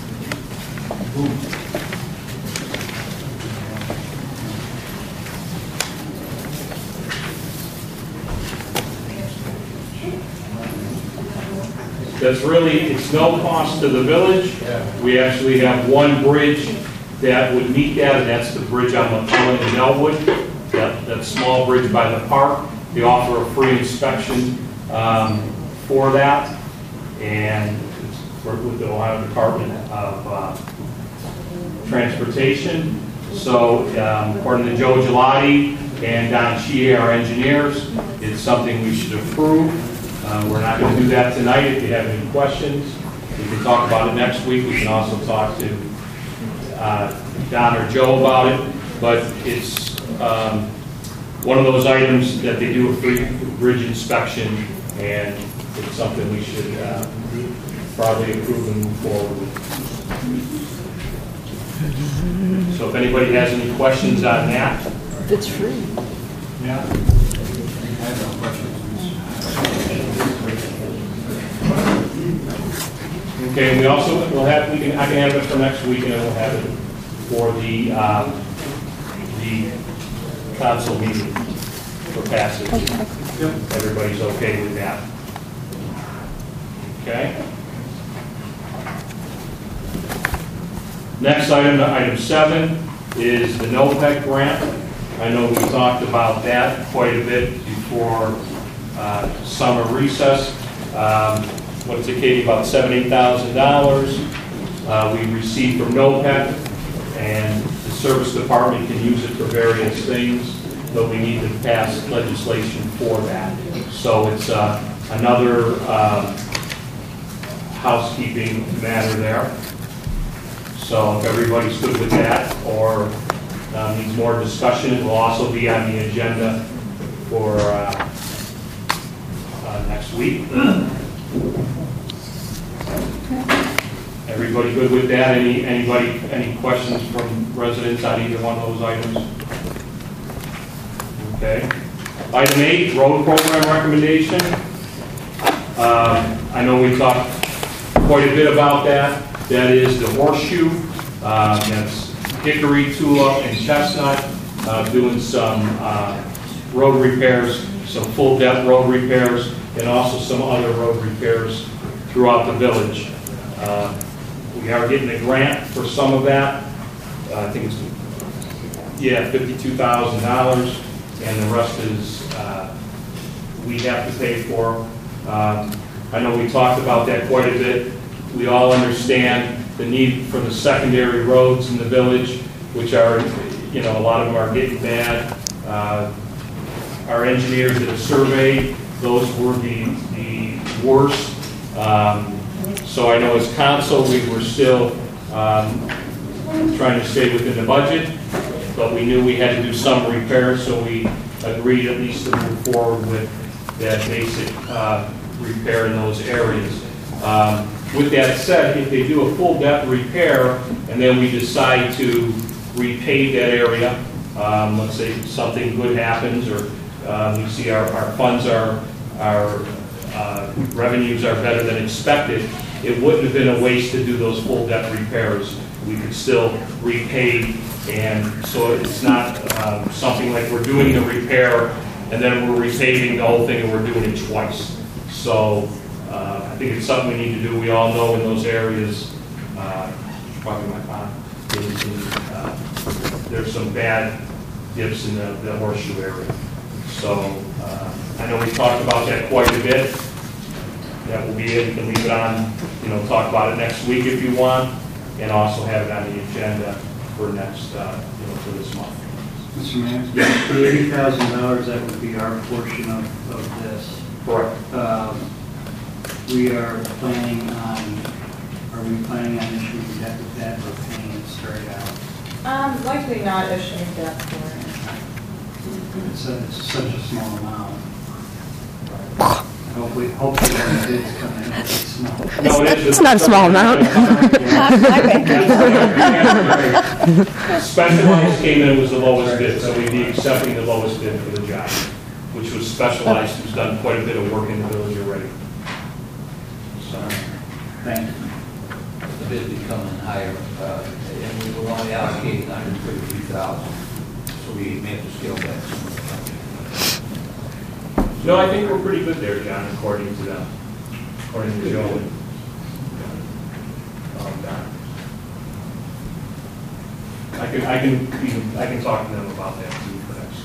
That's really, it's no cost to the village. We actually have one bridge that would meet that, and that's the bridge on McClellan and Elwood, that small bridge by the park. They offer a free inspection for that, and it's with the Ohio Department of Transportation. So according to Joe Gelati and Don Shea, our engineers, it's something we should approve. We're not going to do that tonight. If you have any questions, we can talk about it next week. We can also talk to Don or Joe about it. But it's one of those items that they do a free bridge inspection, and it's something we should probably approve and move forward with. So if anybody has any questions on that? It's free. Yeah. I have no questions. Okay, and we also will have, I can have it for next week, and we'll have it for the council meeting for passage. Everybody's okay with that? Okay. Next item, item 7, is the NOPEC grant. I know we talked about that quite a bit before summer recess. What is it, Katie, about $78,000 we received from NOPEC, and the service department can use it for various things, but we need to pass legislation for that. So it's another housekeeping matter there. So if everybody's good with that, or needs more discussion, it will also be on the agenda for next week. Everybody good with that? Any questions from residents on either one of those items? Okay. Item 8, road program recommendation. I know we talked quite a bit about that. That is the Horseshoe. That's Hickory, Tulip, and Chestnut, doing some road repairs, some full depth road repairs, and also some other road repairs throughout the village. We are getting a grant for some of that. I think it's, $52,000, and the rest is we have to pay for. I know we talked about that quite a bit. We all understand the need for the secondary roads in the village, which are, a lot of them are getting bad. Our engineers that have surveyed, those were the worst. So I know as council, we were still trying to stay within the budget, but we knew we had to do some repairs, so we agreed at least to move forward with that basic repair in those areas. With that said, if they do a full depth repair and then we decide to repave that area, let's say something good happens, or we see our funds our revenues are better than expected, it wouldn't have been a waste to do those full depth repairs. We could still repave, and so it's not something like we're doing the repair and then we're repaving the whole thing and we're doing it twice. So I think it's something we need to do. We all know in those areas, probably my mom, there's some bad dips in the Horseshoe area. So I know we talked about that quite a bit. That will be it. You can leave it on, talk about it next week if you want, and also have it on the agenda for next, for this month. Mr. Mayor? Yeah. For the $80,000, that would be our portion of this. Correct. We are planning on issuing debt with that, or paying it straight out? Likely not issuing debt for it. It's such a small amount. Hopefully when the bids come in, it's small. No, It's not a small amount. Specialized came in was the lowest bid, so we'd be accepting the lowest bid for the job, which was Specialized, who's done quite a bit of work in the village already. So, Thank you. The bid becoming higher, and we were only allocating $133,000, so we may have to scale back some of the no, I think we're pretty good there, John, according to them, according to Joe. I can talk to them about that too for next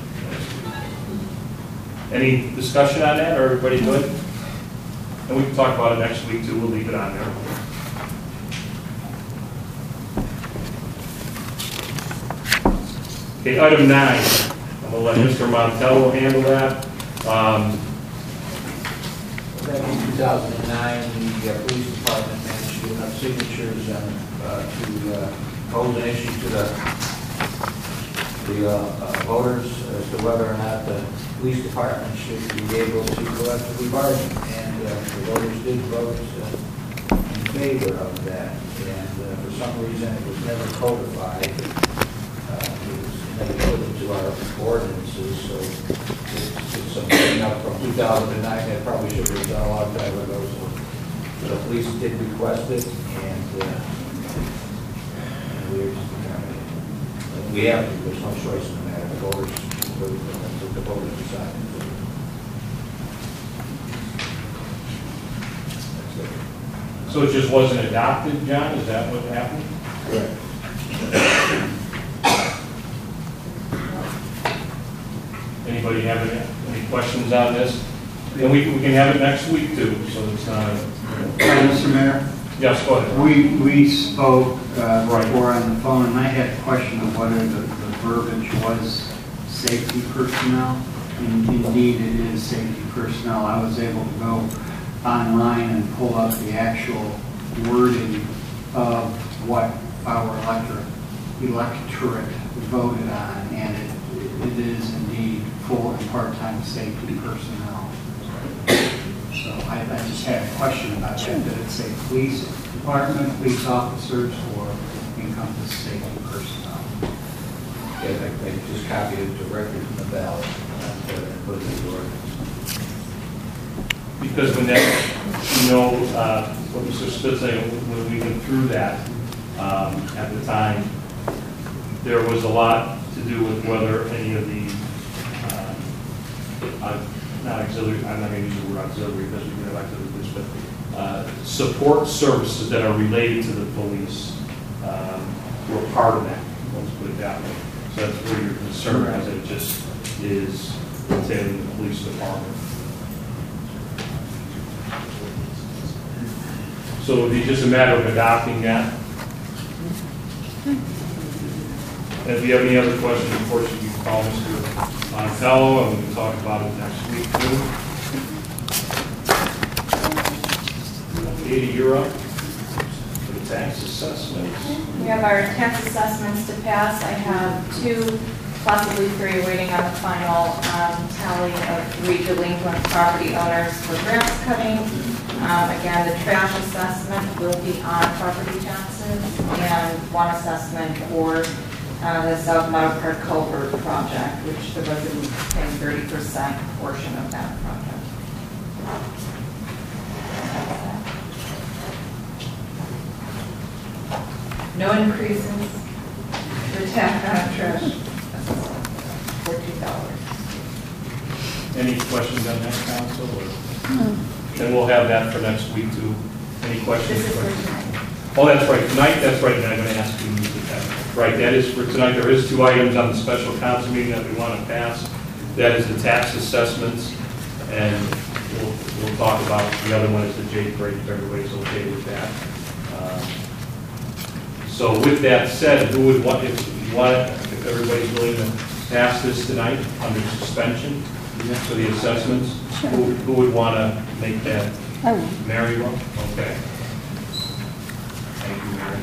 week. Any discussion on that, or everybody good? And we can talk about it next week too. We'll leave it on there. Okay, item 9. I'm going to let Mr. Montello handle that. Back in 2009, the police department managed to get enough signatures to pose an issue to the voters as to to whether or not the police department should be able to collectively bargain. And the voters did vote in favor of that. And for some reason, it was never codified. It was never put into our ordinances. So it's something up from 2009 that probably should have been done a long time ago. So the police did request it, and we have to. There's no choice in the matter. The voters decide. So it just wasn't adopted, John? Is that what happened? Correct. Anybody have any questions on this? And we can have it next week too, so it's not a... Mr. Mayor? Yes, go ahead. We spoke before on the phone, and I had a question of whether the verbiage was safety personnel. And indeed, it is safety personnel. I was able to go online and pull up the actual wording of what our electorate voted on, and it is indeed full and part-time safety personnel. So I just had a question about that. Did it say police department, police officers, or encompass safety personnel? Yeah, they just copied it directly from the ballot and put it in the ordinance. Because when that, what Mr. Spitz said, when we went through that at the time, there was a lot to do with whether any of the, not auxiliary, I'm not going to use the word auxiliary because we can go back to the police, but support services that are related to the police were part of that. Let's put it that way. So that's where your concern is. It just is entailing the police department. So it would be just a matter of adopting that. And if you have any other questions, of course, you can call Mr. Montello, and we can talk about it next week, too. Katie, you're up for the tax assessments. We have our tax assessments to pass. I have 2, possibly 3, waiting on the final tally of 3 delinquent property owners for grass cutting. Again, the trash assessment will be on property taxes, and 1 assessment for the South Meadow Park Culvert project, which the residents are paying 30% portion of that project. No increases for tax on trash. $14. Any questions on that, council? Then we'll have that for next week, too. Any questions? This is for tonight. Oh, that's right. Tonight, that's right. And I'm going to ask you to move that. Right, that is for tonight. There is 2 items on the special council meeting that we want to pass. That is the tax assessments, and we'll talk about the other one is the Jade Parade, if everybody's okay with that. So with that said, who would want, if everybody's willing to pass this tonight under suspension for the assessments, who would want to make that? Mary will? Okay. Thank you, Mary.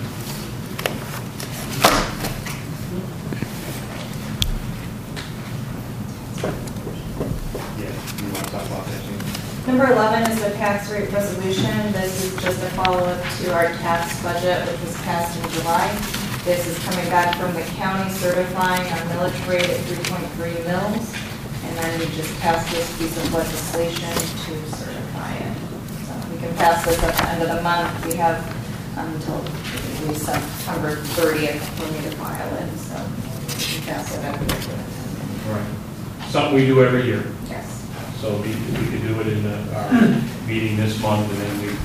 Number 11 is the tax rate resolution. This is just a follow-up to our tax budget, which was passed in July. This is coming back from the county certifying our millage rate at 3.3 mils, and then we just passed this piece of legislation to certify it. So we can pass this at the end of the month. We have until at least September 30th for me to file it, so we can pass it every year. Right. Something we do every year. Yes. So we could do it in our meeting this month, and then we.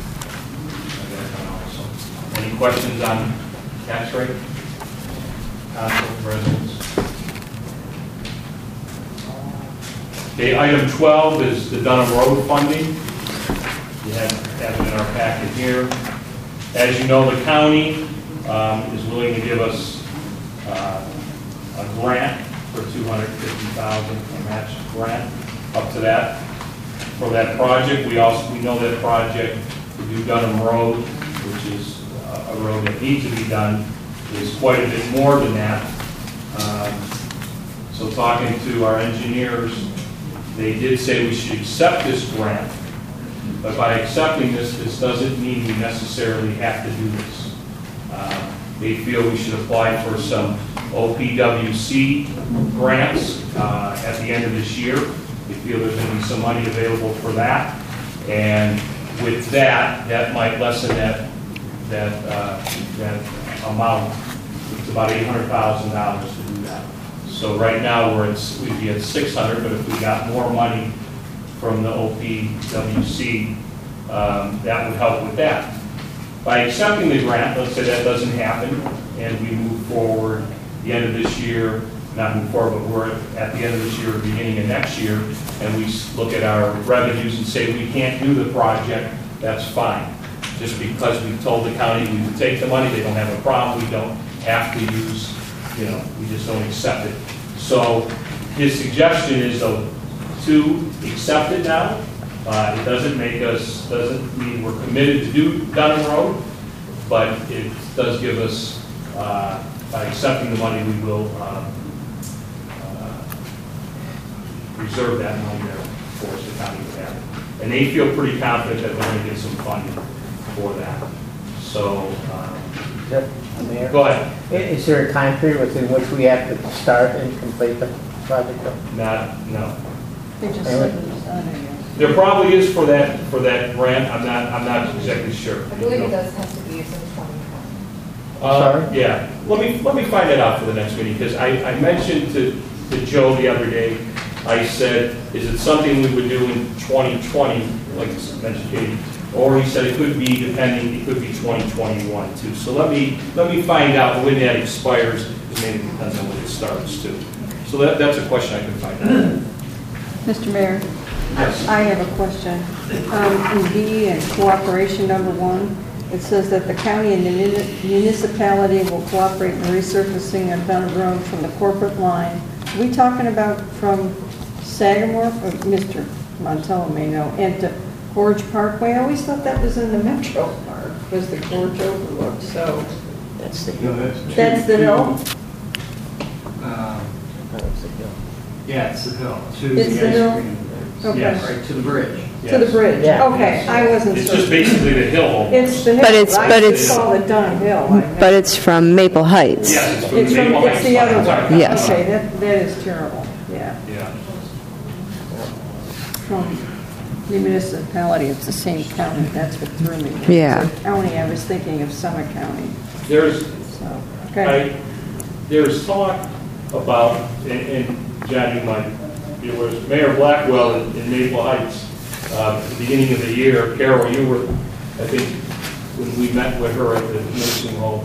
Any questions on tax rate? Council residents. Okay, item 12 is the Dunham Road funding. You have it in our packet here. As you know, the county is willing to give us a grant for $250,000, a match grant up to that for that project. We know that project to do Dunham Road, which is a road that needs to be done, is quite a bit more than that. So talking to our engineers, they did say we should accept this grant, but by accepting this, this doesn't mean we necessarily have to do this. They feel we should apply for some OPWC grants at the end of this year. They feel there's going to be some money available for that, and with that, that might lessen that amount. It's about $800,000 to do that. So right now we'd be at 600, but if we got more money from the OPWC, that would help with that. By accepting the grant, let's say that doesn't happen, and we move forward the end of this year, not move forward, but we're at the end of this year or beginning of next year, and we look at our revenues and say we can't do the project, that's fine. Just because we told the county we would take the money, they don't have a problem, we don't have to use, we just don't accept it. So his suggestion is to accept it now. It doesn't mean we're committed to do Dunham Road, but it does give us, by accepting the money, we will reserve that money there for us, the county to have it. And they feel pretty confident that we're going to get some funding for that. So, Mayor? Go ahead. Is there a time period within which we have to start and complete the project? No. They just said it was done, I guess. There probably is for that grant. I'm not exactly sure. I believe it does have to be used in 2020. Sorry? Yeah. Let me find that out for the next meeting, because I mentioned to Joe the other day, I said, is it something we would do in 2020, like you mentioned, Katie? Or he said it could be 2021 too. So let me find out when that expires. It maybe depends on when it starts too. So that's a question I can find out. Mr. Mayor? Yes. I have a question. In B and cooperation number 1, it says that the county and the municipality will cooperate in resurfacing of Dunham Road from the corporate line. Are we talking about from Sagamore, or Mr. Montello may know, and to Gorge Parkway? I always thought that was in the Metro Park, was the Gorge overlooked, so. That's the hill. That's the hill? Yeah, it's the hill. It's the hill? Okay. Yes. Right to the bridge. To the bridge? Yeah. Okay, I wasn't It's certain. just basically the hill. It's the hill. But it's- I but just it's- call it Dunham Hill. But it's from Maple Heights. Yes, it's from It's from, Maple it's Heights. the other one. Yes. Okay, that is terrible, yeah. Yeah. From the municipality, it's the same county, that's what threw me. Yeah. It's a county, I was thinking of Summit County, There's so, okay. there's talk about, and John, you might be aware, Mayor Blackwell in Maple Heights, at the beginning of the year, Carol, you were, I think, when we met with her at the nursing home,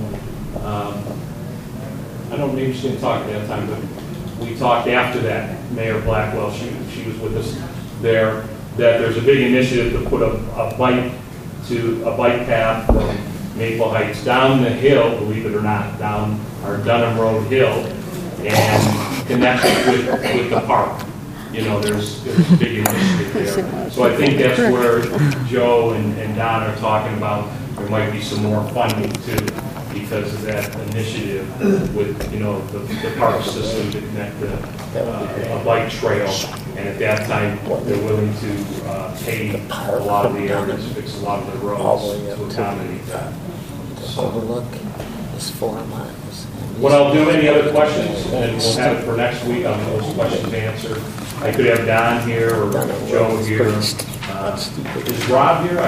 I don't know, maybe she didn't talk at that time, but we talked after that, Mayor Blackwell, she was with us there, that there's a big initiative to put a bike path from Maple Heights down the hill, believe it or not, down our Dunham Road Hill, and connect it with the park. There's a big initiative there. So I think that's where Joe and Don are talking about. There might be some more funding too, because of that initiative with, the park system to connect a bike trail. And at that time, they're willing to pave a lot of the areas, fix a lot of the roads to accommodate that. Overlook is 4 miles. What I'll do, any other questions, and we'll have it for next week on those questions answered. I could have Don here or Joe here. Is Rob here?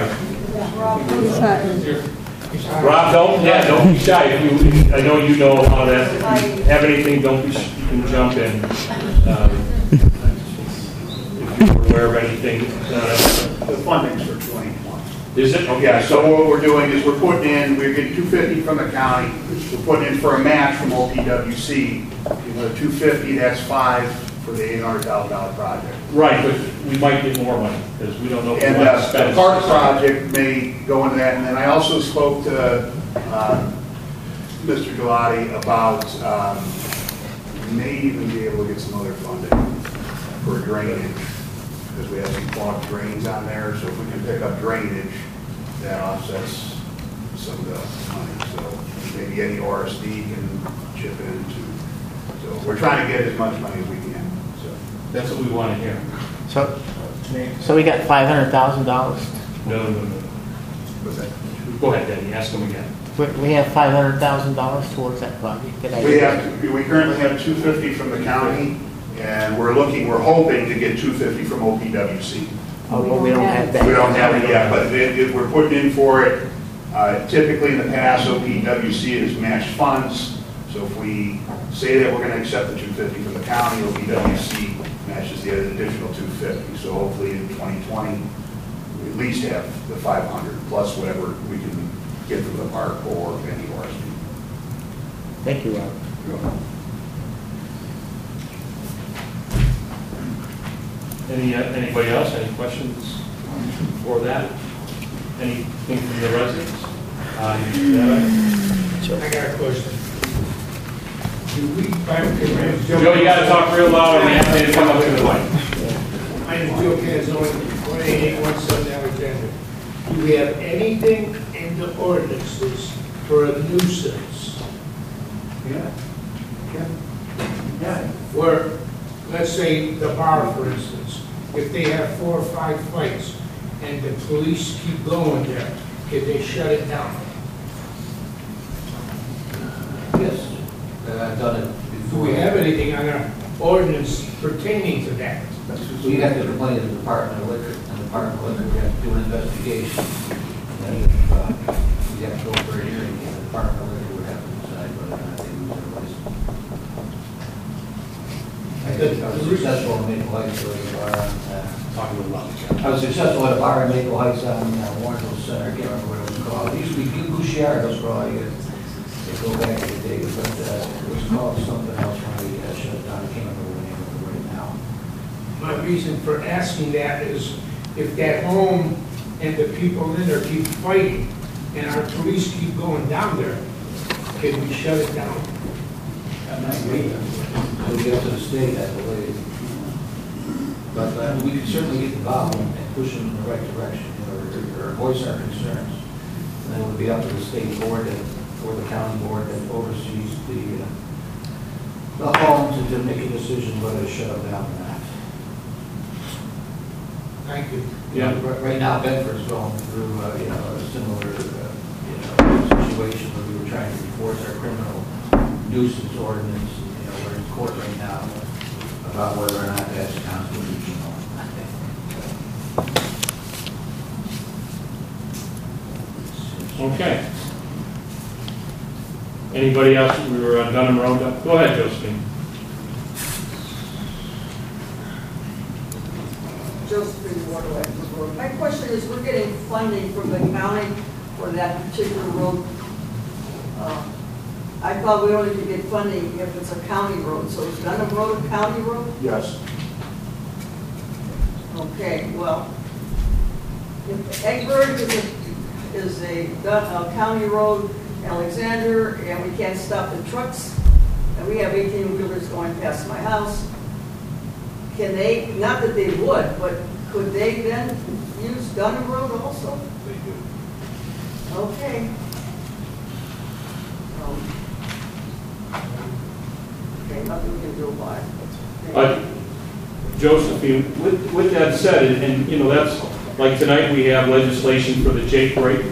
Rob, don't be shy. I know you know a lot of that. If you have anything, you can jump in. If you're aware of anything. The funding's for 2020. Is it? Okay. Yeah, so what we're doing is we're getting $250 from the county. We're putting in for a match from OPWC. The $250, that's $5 for the $800,000 project. Right, but we might get more money because we don't know. And the park project may go into that. And then I also spoke to Mr. Galati about we may even be able to get some other funding for drainage because we have some clogged drains on there. So if we can pick up drainage, that offsets some of the money. So maybe any ORSD can chip in to So we're trying to get as much money as we can, so. That's what we want to hear. So we got $500,000. No. What's that? Go ahead, Denny, ask him again. We have $500,000 towards that project. We currently have 250 from the county, and we're hoping to get 250 from OPWC. Oh, but we don't have that. We don't have it yet, but we're putting in for it. Typically in the past, OPWC has matched funds, so if we say that we're going to accept the 250 from the county, OPWC matches the additional 250. So hopefully in 2020, we at least have the 500 plus whatever we can get from the park or any of ours. Thank you, Rob. Anybody else, any questions for that? Anything from the residents? I got a question. Do we, Joe, you got to talk real loud and we have to come up to the mic. My name is Joe Canzoni, 18817 Alexander. Do we have anything in the ordinances for a nuisance? Yeah. Where, let's say the bar, for instance, if they have 4 or 5 fights and the police keep going there, can they shut it down? Yes, I've done it Do before. we have anything on our ordinance pertaining to that? We have to complain to the Department of Liquor, and the Department of Liquor, we have to do an investigation. And then if we have to go for a hearing, the Department of Liquor would have to decide whether or not they lose their license. I was successful in Maple Heights, so you are, Talking a lot. I was successful at a bar in Maple Heights on Warrenville Center, I can't remember what it was called. It used to be Bouchard, for all you go back in the day, but it was called something else when we shut it down. I can't remember the name of it right now. My reason for asking that is if that home and the people in there keep fighting and our police keep going down there, can we shut it down? I'm not agreeing. So we up to the state, I believe. But we can certainly get involved and push them in the right direction, or voice our concerns. And then it would be up to the state board or the county board that oversees the homes to make a decision whether to shut them down or not. Thank you. Yeah. Right now, Bedford's going through, a similar, situation where we were trying to enforce our criminal nuisance ordinance. We're in court right now about whether or not that's constitutional. Okay. Anybody else? We were on Dunham Road. Go ahead, Josephine. Josephine Waterway Road. My question is, we're getting funding from the county for that particular road. I thought we only could get funding if it's a county road, so is Dunham Road a county road? Yes. Okay, well, if Egbert is a county road, Alexander, and we can't stop the trucks, and we have 18-wheelers going past my house, can they, not that they would, but could they then use Dunham Road also? They do. Okay. Okay, nothing we can do about it. Josephine, with that said, and that's, like tonight we have legislation for the Jake break.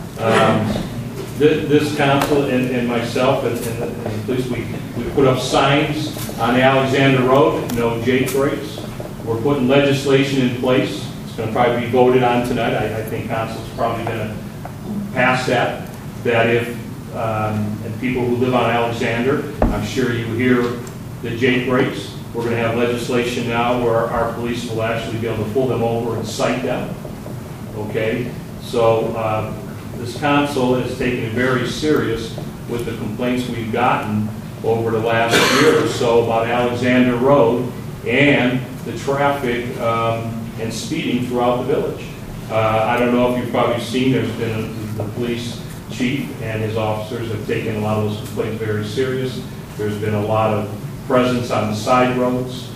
This council and myself and the police, we put up signs on Alexander Road, no Jake breaks. We're putting legislation in place. It's going to probably be voted on tonight. I think council's probably going to pass that if, and people who live on Alexander, I'm sure you hear the Jake breaks. We're going to have legislation now where our police will actually be able to pull them over and cite them. Okay? So this council has taken it very serious with the complaints we've gotten over the last year or so about Alexander Road and the traffic and speeding throughout the village. I don't know if you've probably seen, there's been the police chief and his officers have taken a lot of those complaints very serious. There's been a lot of presence on the side roads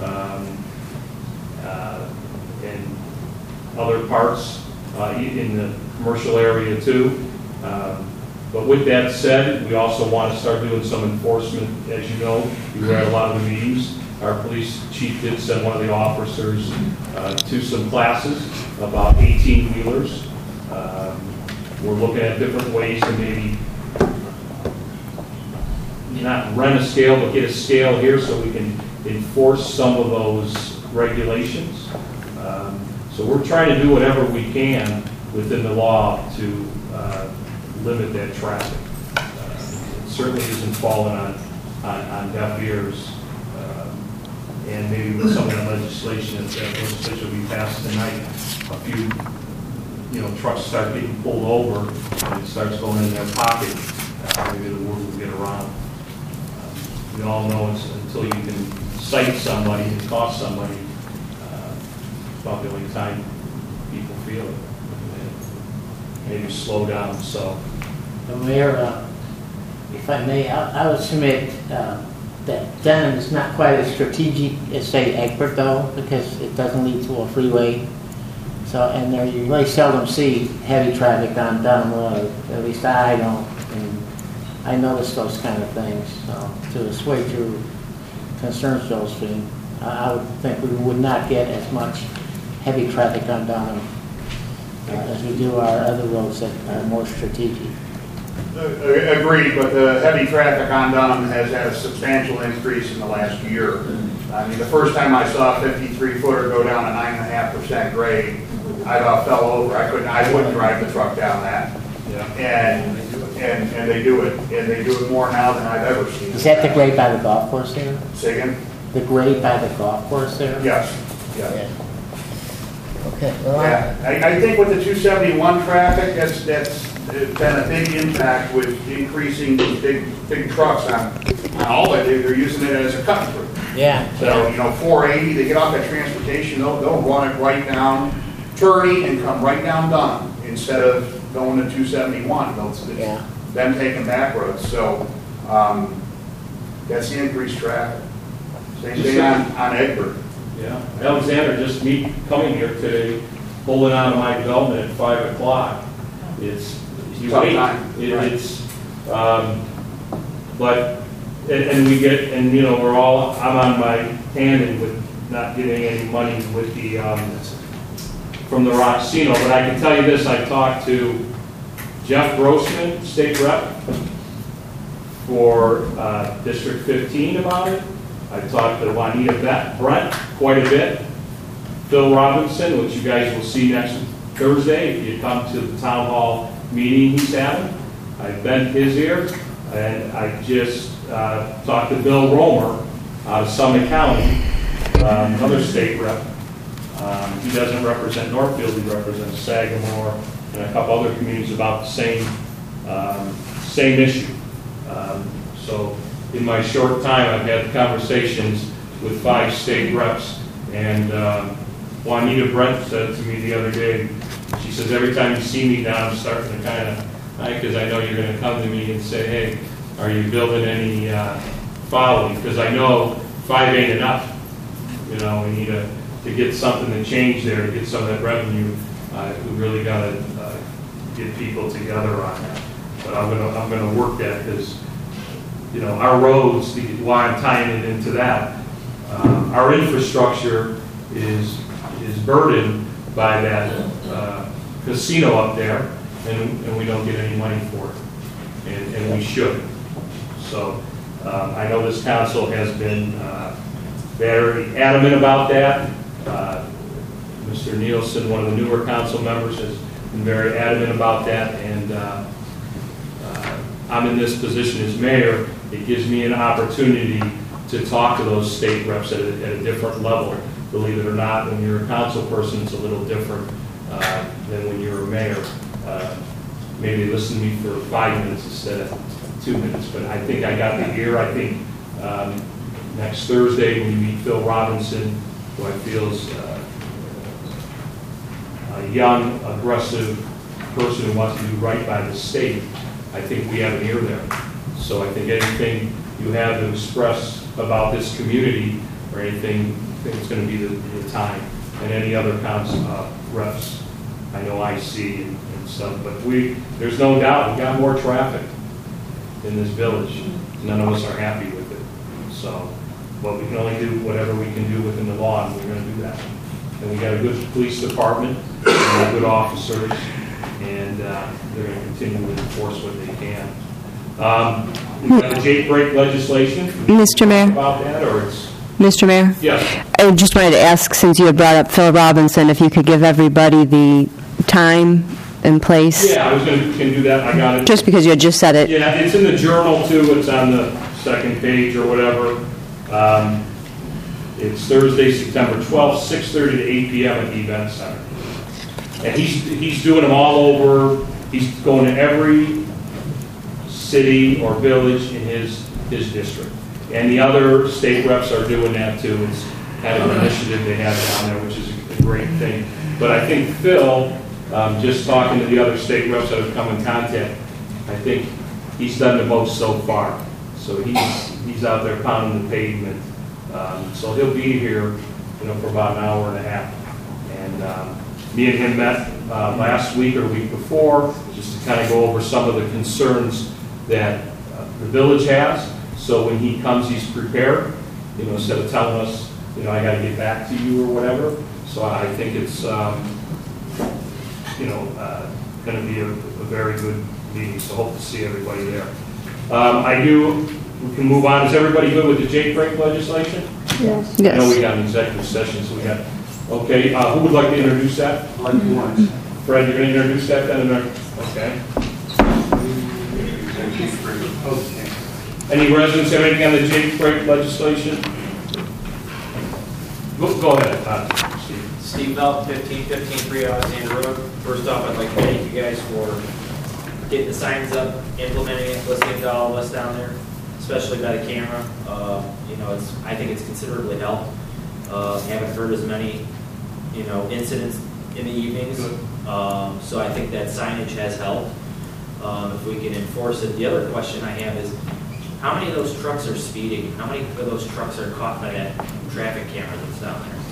and other parts in the commercial area too. But with that said, we also want to start doing some enforcement. As you know, you were at a lot of the meetings. Our police chief did send one of the officers to some classes about 18-wheelers. We're looking at different ways to maybe not rent a scale, but get a scale here so we can enforce some of those regulations. So we're trying to do whatever we can within the law to limit that traffic. It certainly isn't falling on deaf ears. And maybe with some of that legislation, if that legislation will be passed tonight, a few, trucks start getting pulled over and it starts going in their pocket, maybe the word will get around. We all know until you can cite somebody and cost somebody, about the only time people feel it. Maybe slow down, so. Mayor, if I may, I would submit that Denham is not quite as strategic as, say, Egbert, though, because it doesn't lead to a freeway. So, and there you really seldom see heavy traffic on Denham Road. At least I don't. And I notice those kind of things. So, to assuage your concerns, Josephine, I would think we would not get as much heavy traffic on Denham as we do our other roads that are more strategic. Agreed, but the heavy traffic on Dunham has had a substantial increase in the last year. I mean, the first time I saw a 53-footer go down a 9.5% grade, I about fell over. I wouldn't drive the truck down that. Yeah. And they do it, and they do it more now than I've ever seen. Is that the grade by the golf course there? Say again? The grade by the golf course there? Yes. Yeah. Okay. Well, yeah. I think with the 271 traffic, that's been a big impact with increasing these big trucks on all that. They're using it as a cut through. Yeah. So 480, they get off that transportation, they'll run it right down Turney and come right down Dunham instead of going to 271. It's them taking back roads. So that's the increased traffic. Same thing on Egbert. Yeah, Alexander, just me coming here today, pulling out of my development at 5 o'clock. It's you tough wait. Time. It's but we get we're all I'm on my tandem with not getting any money with the from the Roxino. But I can tell you this: I talked to Jeff Grossman, state rep for District 15 about it. I talked to Juanita Brent quite a bit. Phil Robinson, which you guys will see next Thursday if you come to the town hall meeting he's having. I bent his ear, and I just talked to Bill Romer out of Summit County, another state rep. He doesn't represent Northfield, he represents Sagamore and a couple other communities about the same issue. So in my short time, I've had conversations with 5 state reps, and Juanita Brent said to me the other day, she says, every time you see me now, I'm starting to kind of, because I know you're going to come to me and say, hey, are you building any following? Because I know 5 ain't enough. We need to get something to change there, to get some of that revenue. We really got to get people together on that. But I'm gonna work that because our roads, why I'm tying it into that, our infrastructure is burdened by that casino up there, and we don't get any money for it, and we should. So I know this council has been very adamant about that. Mr. Nielsen, one of the newer council members, has been very adamant about that, and I'm in this position as mayor. It gives me an opportunity to talk to those state reps at a different level. Believe it or not, when you're a council person, it's a little different than when you're a mayor. Maybe listen to me for 5 minutes instead of 2 minutes, but I think I got the ear. I think next Thursday when you meet Phil Robinson, who I feel is a young, aggressive person who wants to do right by the state, I think we have an ear there. So I think anything you have to express about this community or anything, I think it's going to be the time. And any other council reps I know I see and stuff, but there's no doubt, we got more traffic in this village. None of us are happy with it. So, but we can only do whatever we can do within the law, and we're gonna do that. And we got a good police department, and good officers, and they're gonna continue to enforce what they can. We've got the Jake break legislation. Mr. Mayor? About that, or it's? Mr. Mayor? Yes. I just wanted to ask, since you had brought up Phil Robinson, if you could give everybody the time and place. Yeah, I was can do that. I got it. Just because you had just said it. Yeah, it's in the journal too. It's on the second page or whatever. It's Thursday, September 12th, 6:30 to 8 p.m. at the event center. And he's doing them all over. He's going to every city or village in his district. And the other state reps are doing that too. It's kind of an initiative they have down there, which is a great thing. But I think Phil, just talking to the other state reps that have come in contact, I think he's done the most so far. So he's out there pounding the pavement. So he'll be here, for about an hour and a half. And me and him met last week or week before, just to kind of go over some of the concerns that the village has. So when he comes, he's prepared, instead of telling us, I got to get back to you or whatever. So I think it's, going to be a very good meeting. So hope to see everybody there. We can move on. Is everybody good with the Jake break legislation? Yes. I know we got an executive session, so we got, okay, who would like to introduce that? Fred, you're going to introduce that then? Okay. Okay. Any residents have anything on the Jake break legislation? Go ahead, Steve. Steve Belt, 15153 Alexander Road. First off, I'd like to thank you guys for getting the signs up, implementing it, listening to all of us down there, especially by the camera. I think it's considerably helped. Haven't heard as many, incidents in the evenings. So I think that signage has helped. If we can enforce it. The other question I have is, how many of those trucks are speeding? How many of those trucks are caught by that traffic camera that's down there?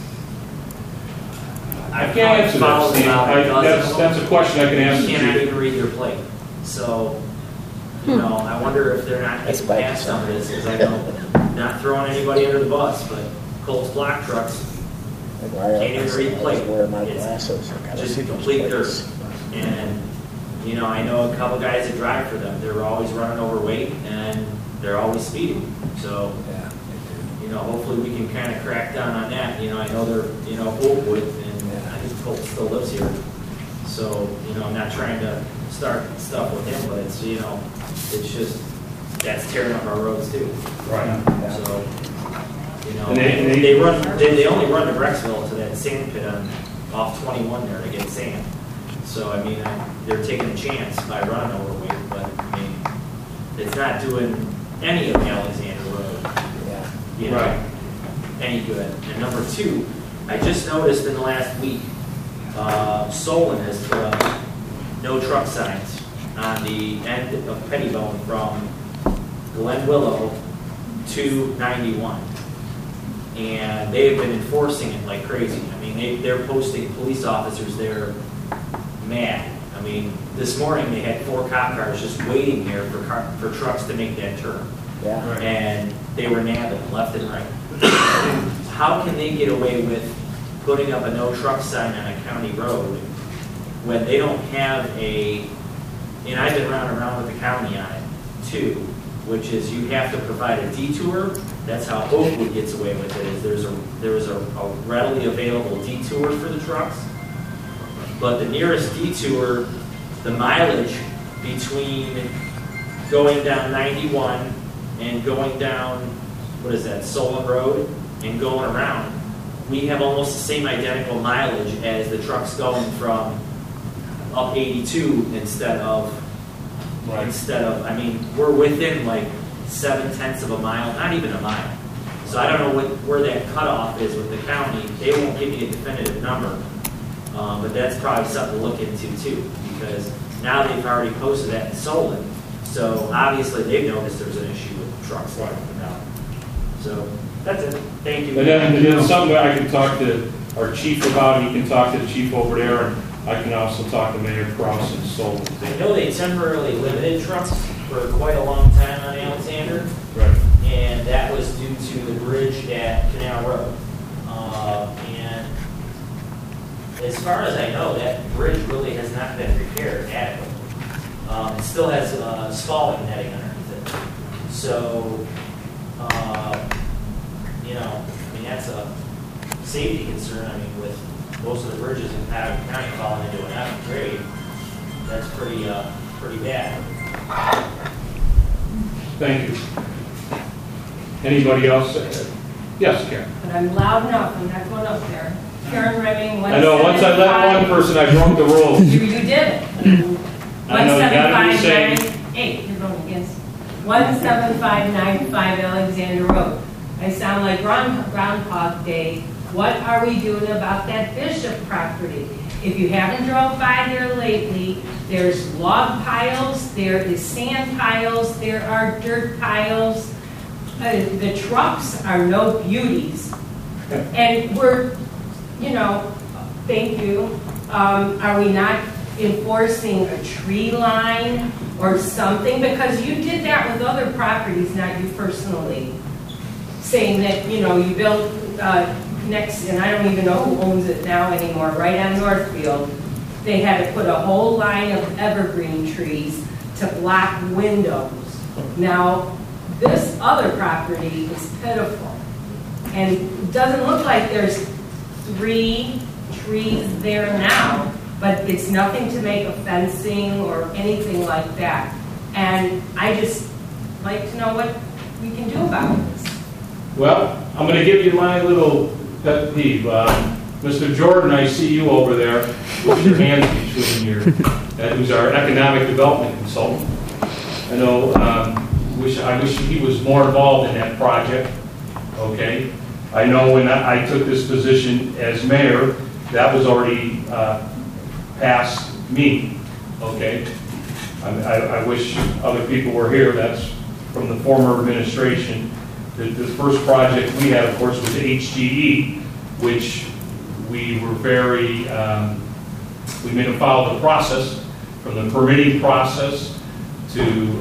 I can't answer that, Steve. That's a question I can answer. You cannot even read their plate. So, I wonder if they're not getting past some of this, because I know, not throwing anybody under the bus, but Colts block trucks can't even read the plate. It's just complete dirt. And, I know a couple guys that drive for them. They're always running overweight, and they're always speeding. So, hopefully we can kind of crack down on that. I know they're, Oakwood, and I think Colt still lives here. So, I'm not trying to start stuff with him, but it's, it's just, that's tearing up our roads too. Right. So, they only run to Brecksville to that sand pit off 21 there to get sand. So, they're taking a chance by running overweight, but, it's not doing any of the Alexander Road, any good. And number two, I just noticed in the last week, Solon has put up no truck signs on the end of Pettibone from Glen Willow to 91. And they've been enforcing it like crazy. They're posting police officers there mad. This morning they had 4 cop cars just waiting here for trucks to make that turn. Yeah. And they were nabbing left and right. How can they get away with putting up a no truck sign on a county road when they don't have and I've been running around with the county on it too, which is you have to provide a detour. That's how Oakwood gets away with it, is there's a readily available detour for the trucks. But the nearest detour, the mileage between going down 91 and going down, Solon Road, and going around, we have almost the same identical mileage as the trucks going from up 82 instead of, we're within like 7/10 of a mile, not even a mile. So I don't know where that cutoff is with the county. They won't give me a definitive number. But that's probably something to look into too, because now they've already posted that in Solon. So obviously they've noticed there's an issue with trucks going up and down. So that's it. Thank you. And then something that I can talk to our chief about, and you can talk to the chief over there, and I can also talk to Mayor Kraus and Sol. I know they temporarily limited trucks for quite a long time on Alexander. Right. And that was due to the bridge at Canal Road. And as far as I know, that bridge really has not been repaired adequately. It still has spalling netting underneath it. So, you know, I mean, that's a safety concern. I mean, with most of the bridges in Patterson County falling into an F grade, that's pretty bad. Thank you. Anybody else? Yes, Karen. But I'm loud enough, I'm not going up there. Karen Redding, I know, once I let one person, I broke the rules. You did it. I know, you gotta be safe. 17598, you're going against 17595 Alexander Road. I sound like Groundhog Day. What are we doing about that Bishop property? If you haven't drove by there lately, there's log piles, there is sand piles, there are dirt piles. The trucks are no beauties. And we're, you know, thank you. Are we not enforcing a tree line or something? Because you did that with other properties, not you personally. Saying that, you know, you built next, and I don't even know who owns it now anymore, right on Northfield. They had to put a whole line of evergreen trees to block windows. Now, this other property is pitiful. And it doesn't look like there's 3 trees there now, but it's nothing to make a fencing or anything like that. And I just like to know what we can do about this. Well, I'm going to give you my little pet peeve. Mr. Jordan, I see you over there with your hands between your, who's our economic development consultant. I know, I wish he was more involved in that project, okay? I know when I took this position as mayor, that was already past me, okay? I wish other people were here. That's from the former administration. The first project we had, of course, was HGE, which we were very, we made them follow the process, from the permitting process to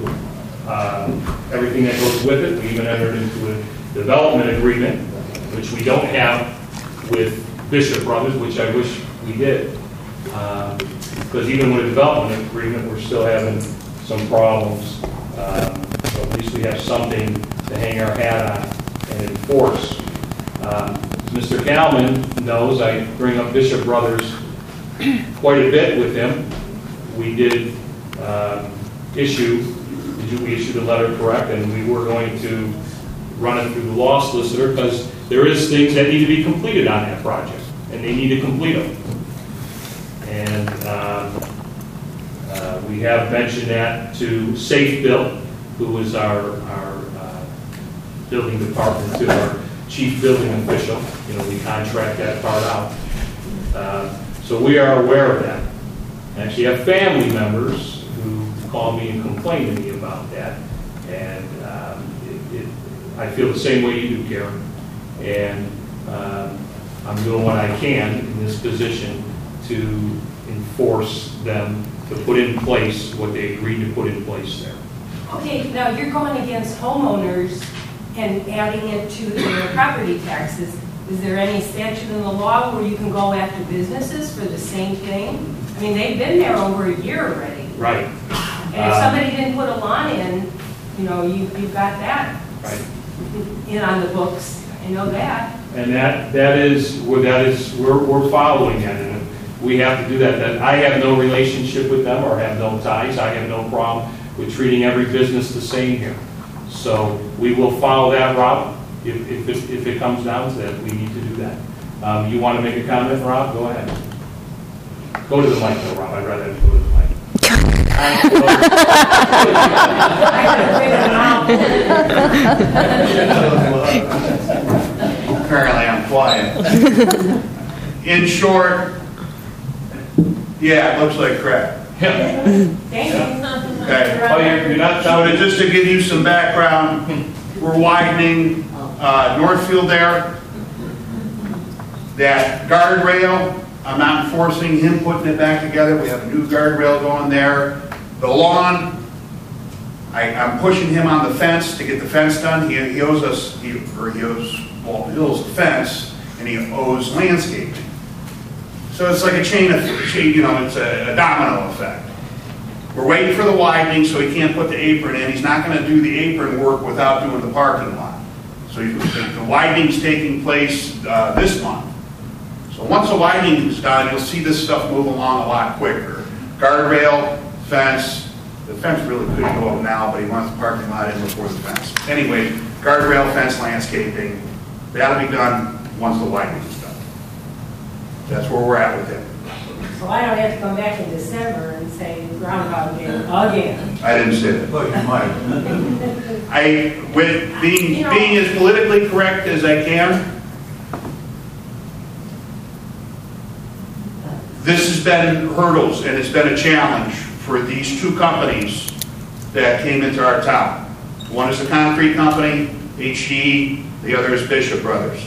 everything that goes with it. We even entered into a development agreement, which we don't have with Bishop Brothers, which I wish we did. Because even with a development agreement, we're still having some problems. So at least we have something to hang our hat on and enforce. Mr. Kalman knows I bring up Bishop Brothers quite a bit with him. We did we issued a letter, correct, and we were going to run it through the law solicitor because there is things that need to be completed on that project, and they need to complete them. And we have mentioned that to Safe Bill, who is our building department, to our chief building official. You know, we contract that part out. So we are aware of that. Actually, I have family members who call me and complain to me about that. And I feel the same way you do, Karen. And I'm doing what I can in this position to enforce them to put in place what they agreed to put in place there. Okay, now you're going against homeowners and adding it to their property taxes. Is there any statute in the law where you can go after businesses for the same thing? I mean, they've been there over a year already. Right. And if somebody didn't put a lawn in, you know, you've got that right in on the books. I know that. And we're following that, and we have to do that. I have no relationship with them or have no ties. I have no problem with treating every business the same here. So we will follow that route if it comes down to that. We need to do that. You want to make a comment, Rob? Go ahead. Go to the mic, though, Rob. I'd rather have you go to the mic. Apparently I'm quiet. In short, yeah, it looks like crap. Thank you. Okay. You're not so just to give you some background, we're widening Northfield there. That guardrail I'm not enforcing him putting it back together. We have a new guardrail going there. The lawn, I'm pushing him on the fence to get the fence done. He owes us, he owes the fence, and he owes landscaping. So it's like a chain, you know, it's a domino effect. We're waiting for the widening so he can't put the apron in. He's not going to do the apron work without doing the parking lot. So the widening's taking place this month. So once the widening is done, you'll see this stuff move along a lot quicker. Guardrail, fence. The fence really could go up now, but he wants the parking lot in before the fence. Anyway, guardrail, fence, landscaping. That'll be done once the widening is done. That's where we're at with it. So I don't have to come back in December and say Groundhog Day again. I didn't say that. Well, you might. With being as politically correct as I can, this has been hurdles and it's been a challenge for these two companies that came into our town. One is the concrete company, HDE, the other is Bishop Brothers.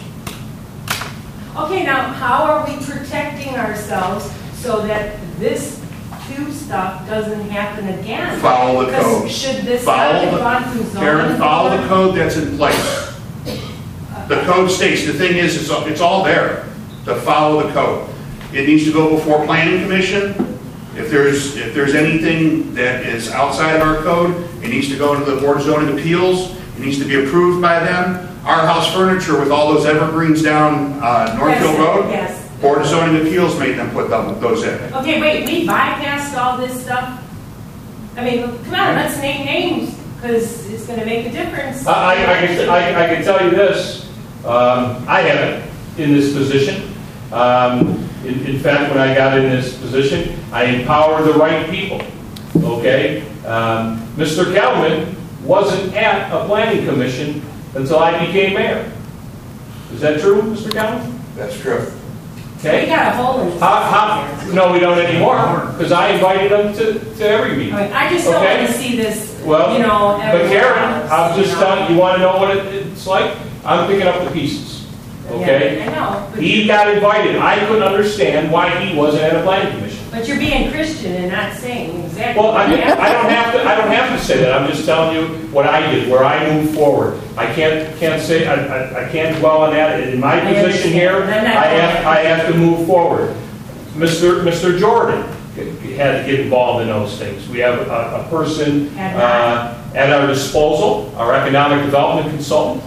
Okay, now how are we protecting ourselves so that this cube stuff doesn't happen again? Follow the code. Because should this not have gone through zoning? Karen, follow the code that's in place. The code states, the thing is, it's all there to follow the code. It needs to go before Planning Commission. If there's anything that is outside of our code, it needs to go to the Board of Zoning Appeals. It needs to be approved by them. Our House Furniture with all those evergreens down Northfield Road, yes. Board of Zoning Appeals made them put those in. Okay, wait, we bypassed all this stuff? I mean, come on, let's name names, because it's going to make a difference. I can tell you this, I haven't in this position. In fact, when I got in this position, I empower the right people, okay? Mr. Kelman wasn't at a planning commission until I became mayor. Is that true, Mr. Kelman? That's true. Okay. We got a hole in this. No, we don't anymore, because I invited them to every meeting. I just don't want to see this, well, you know, but Karen, I'm just telling you, want to know what it's like? I'm picking up the pieces, okay? Yeah, I know. He got invited. I couldn't understand why he wasn't at a planning commission. But you're being Christian and not saying exactly. Well, I don't have to say that. I'm just telling you what I did, where I moved forward. I can't say I can't dwell on that. In my position here, I have to move forward. Mr. Jordan had to get involved in those things. We have a person at our disposal, our economic development consultant.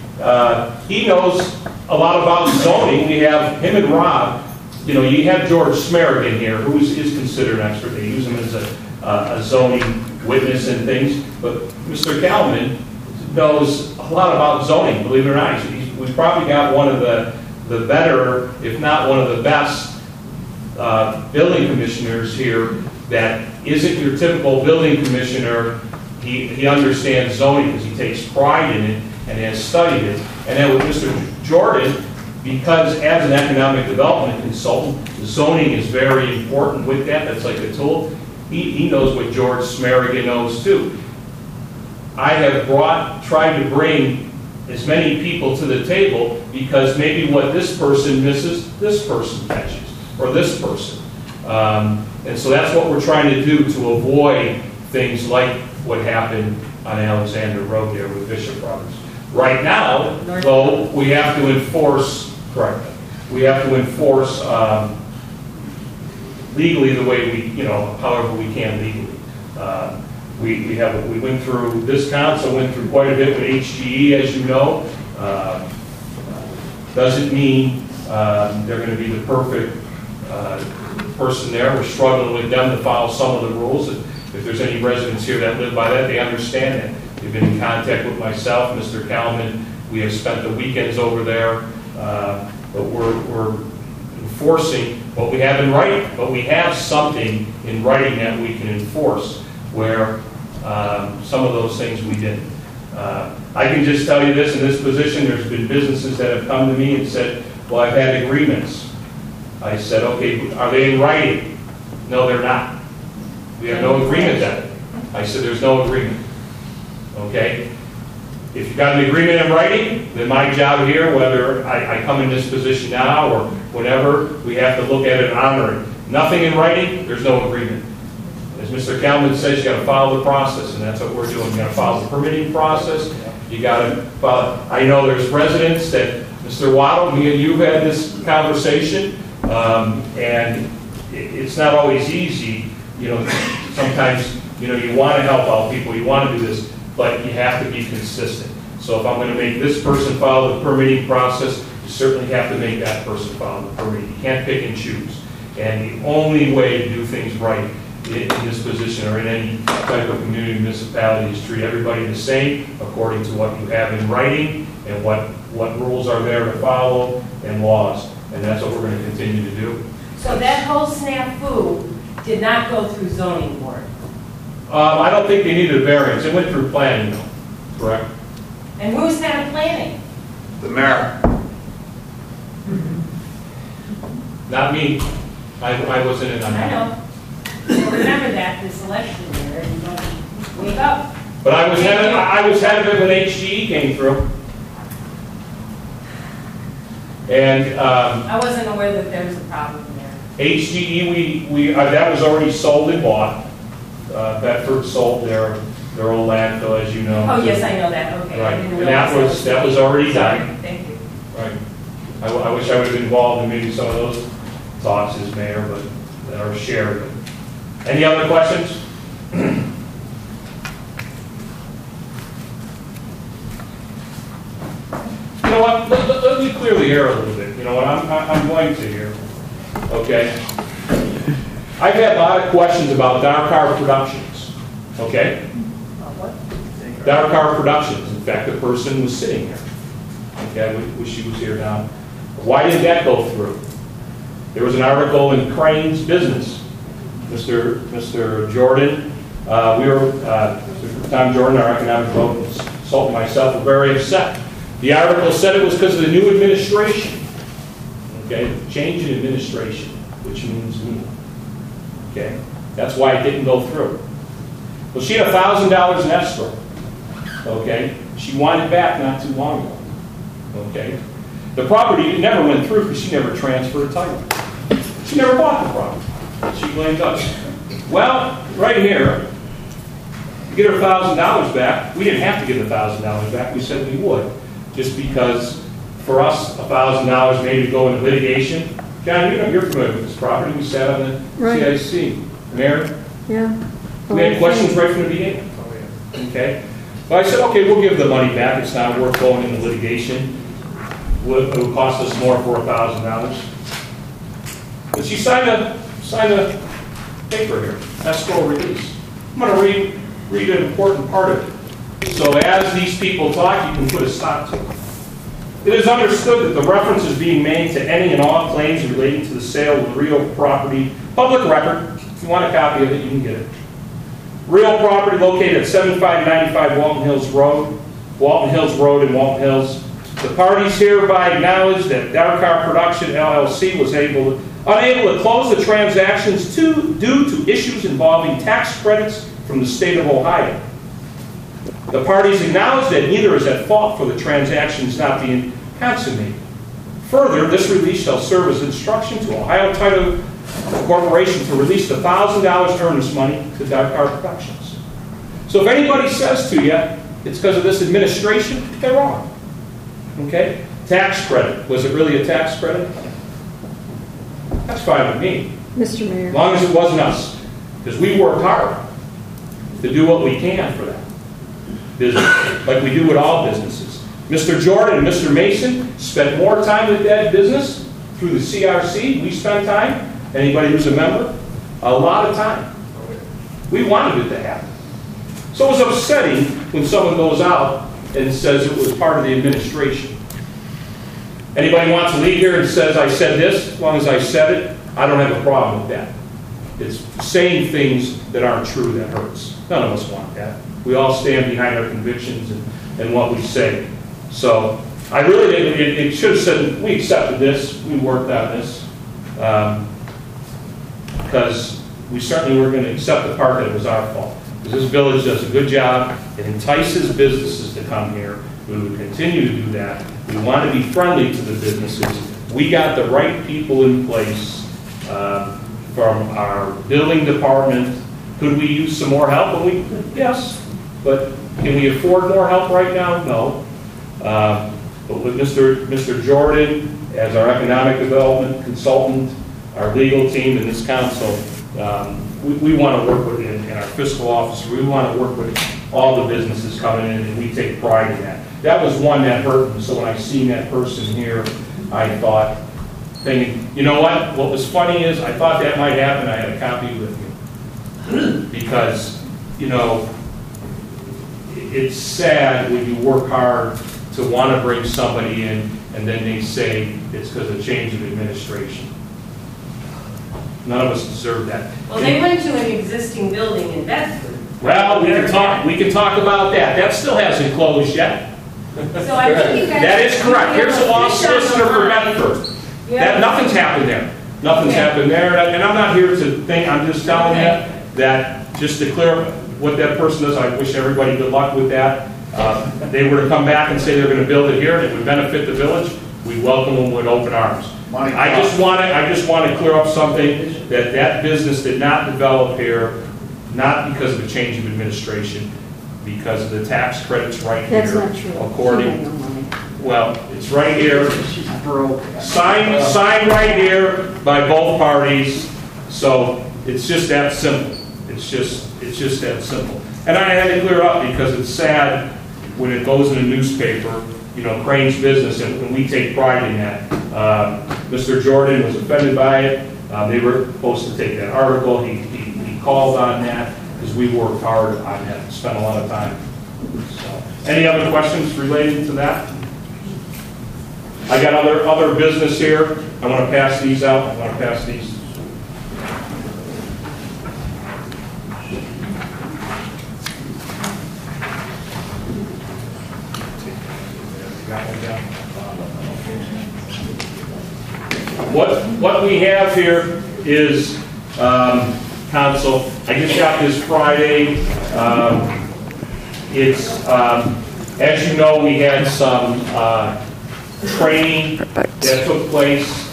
He knows a lot about zoning. We have him and Rob. You know, you have George Smerigan here, who is considered an expert. They use him as a zoning witness and things. But Mr. Kalman knows a lot about zoning, believe it or not. We've probably got one of the better, if not one of the best, building commissioners here that isn't your typical building commissioner. He understands zoning because he takes pride in it and has studied it. And then with Mr. Jordan, because as an economic development consultant, zoning is very important with that. That's like a tool. He knows what George Smerigan knows too. I have tried to bring as many people to the table because maybe what this person misses, this person catches, or this person. And so that's what we're trying to do to avoid things like what happened on Alexander Road there with Bishop Brothers. Right now, though, we have to enforce, correct, we have to enforce legally the way however we can legally. We went through, this council went through quite a bit with HGE, as you know. Doesn't mean they're going to be the perfect person there. We're struggling with them to follow some of the rules. If there's any residents here that live by that, they understand that. They've been in contact with myself, Mr. Kalman. We have spent the weekends over there, but we're enforcing what we have in writing. But we have something in writing that we can enforce where some of those things we didn't. I can just tell you this, in this position, there's been businesses that have come to me and said, well, I've had agreements. I said, okay, are they in writing? No, they're not. We have no agreement then. I said, there's no agreement. Okay? If you've got an agreement in writing, then my job here, whether I come in this position now or whenever, we have to look at it and honor it. Nothing in writing, there's no agreement. As Mr. Kalman says, you got to follow the process, and that's what we're doing. You got to follow the permitting process. You got to follow. I know there's residents that, Mr. Waddle, me and you had this conversation, and it's not always easy. You know, sometimes, you know, you want to help out people, you want to do this, but you have to be consistent. So if I'm going to make this person follow the permitting process, you certainly have to make that person follow the permitting. You can't pick and choose. And the only way to do things right in this position or in any type of community municipality is treat everybody the same according to what you have in writing and what rules are there to follow and laws. And that's what we're going to continue to do. So that whole snafu did not go through zoning board? I don't think they needed a variance. It went through planning, though. Correct? And who's that planning? The mayor. Not me. I wasn't in on I that. know. So remember that this election year, and don't wake up. But I was head of it when HGE came through. And I wasn't aware that there was a problem there. HGE, that was already sold and bought. Bedford sold their old landfill, as you know. Oh, yes, I know that, okay. Right, I didn't and realize that was already Sorry, done. thank you. Right. I wish I would have been involved in maybe some of those talks as mayor, but that are shared. Any other questions? You know what? Let me clearly hear a little bit. You know what? I'm going to here. Okay. I've had a lot of questions about Dark Car Productions. Okay. Dark Car Productions. In fact, the person was sitting here. Okay. I wish she was here now. Why did that go through? There was an article in Crane's Business. Mr. Jordan, Mr. Tom Jordan, our economic development consultant, myself, were very upset. The article said it was because of the new administration. Okay, change in administration, which means me. Okay, that's why it didn't go through. Well, she had $1,000 in escrow. Okay, she wanted it back not too long ago. Okay, the property never went through because she never transferred title. She never bought the property. She blamed us. Well, right here, to get her $1,000 back, we didn't have to give the $1,000 back. We said we would, just because for us, $1,000 maybe go into litigation. John, you're familiar with this property. We sat on the CIC. Mayor? Yeah. We had questions right from the beginning. Okay. Well, I said, okay, we'll give the money back. It's not worth going into litigation. It would cost us more for $1,000. But she signed a paper here, escrow release. I'm going to read an important part of it. So as these people talk, you can put a stop to it. It is understood that the reference is being made to any and all claims relating to the sale of the real property. Public record. If you want a copy of it, you can get it. Real property located at 7595 Walton Hills Road in Walton Hills. The parties hereby acknowledge that Dark Car Production LLC was unable to close the transactions due to issues involving tax credits from the state of Ohio. The parties acknowledge that neither is at fault for the transactions not being consummated. Further, this release shall serve as instruction to Ohio Title Corporation to release the $1,000 earnest money to Dark Car Productions. So if anybody says to you, it's because of this administration, they're wrong. Okay? Tax credit. Was it really a tax credit? That's fine with me. Mr. Mayor. As long as it wasn't us. Because we worked hard to do what we can for that business, like we do with all businesses. Mr. Jordan and Mr. Mason spent more time with that business through the CRC. We spent time. Anybody who's a member? A lot of time. We wanted it to happen. So it was upsetting when someone goes out and says it was part of the administration. Anybody wants to leave here and says, I said this, as long as I said it, I don't have a problem with that. It's saying things that aren't true that hurts. None of us want that. We all stand behind our convictions and what we say. So I really think it should have said, we accepted this, we worked on this, because we certainly were going to accept the part that it was our fault. Because this village does a good job. It entices businesses to come here. We would continue to do that. We want to be friendly to the businesses. We got the right people in place from our building department. Could we use some more help? Yes, but can we afford more help right now? No. But with Mr. Jordan as our economic development consultant, our legal team, and this council, we want to work with, in our fiscal office, we want to work with all the businesses coming in, and we take pride in that. That was one that hurt me, so when I seen that person here, I thought, thinking, you know what was funny is, I thought that might happen, I had a copy with me. Because, you know, it's sad when you work hard to want to bring somebody in, and then they say it's because of change of administration. None of us deserve that. Well, they went to an existing building in Bedford. Well, we can talk about that. That still hasn't closed yet. So I think you guys. That is correct. Here's a law solicitor for Bedford. Nothing's happened there. Nothing's happened there. And I'm not here to think, I'm just telling you that, just to clear up what that person does, I wish everybody good luck with that. They were to come back and say they're going to build it here and it would benefit the village, we welcome them with open arms. I just want to clear up something, that business did not develop here, not because of a change of administration, because of the tax credits right here. That's not true. According, well, it's right here. Signed right here by both parties. So it's just that simple. It's just that simple. And I had to clear up because it's sad when it goes in a newspaper, you know, Crane's business, and we take pride in that. Mr. Jordan was offended by it. They were supposed to take that article. He called on that because we worked hard on that, spent a lot of time. So, any other questions related to that? I got other business here. I want to pass these out. I want to pass these. What we have here is, council, I just got this Friday. It's, as you know, we had some training that took place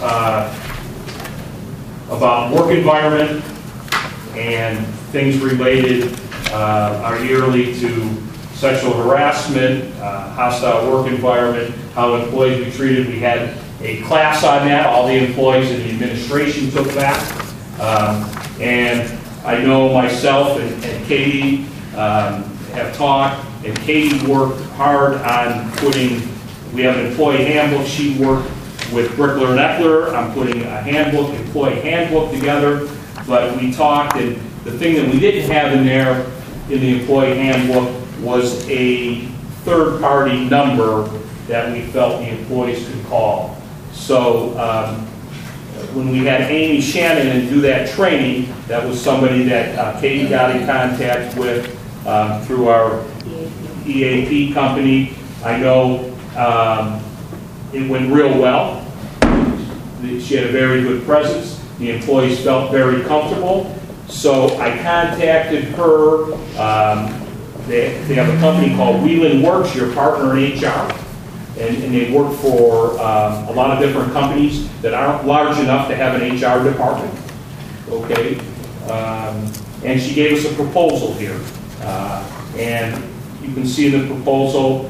about work environment and things related are yearly to sexual harassment, hostile work environment, how employees be treated. We had a class on that. All the employees in the administration took that. And I know myself and Katie have talked, and Katie worked hard on putting, we have an employee handbook. She worked with Brickler and Eckler on putting a handbook, employee handbook together. But we talked, and the thing that we didn't have in there in the employee handbook was a third-party number that we felt the employees could call. So when we had Amy Shannon do that training, that was somebody that Katie got in contact with through our EAP company. I know it went real well. She had a very good presence. The employees felt very comfortable. So I contacted her. They have a company called Wheelan Works, your partner in HR. And they work for a lot of different companies that aren't large enough to have an HR department. Okay? And she gave us a proposal here. And you can see in the proposal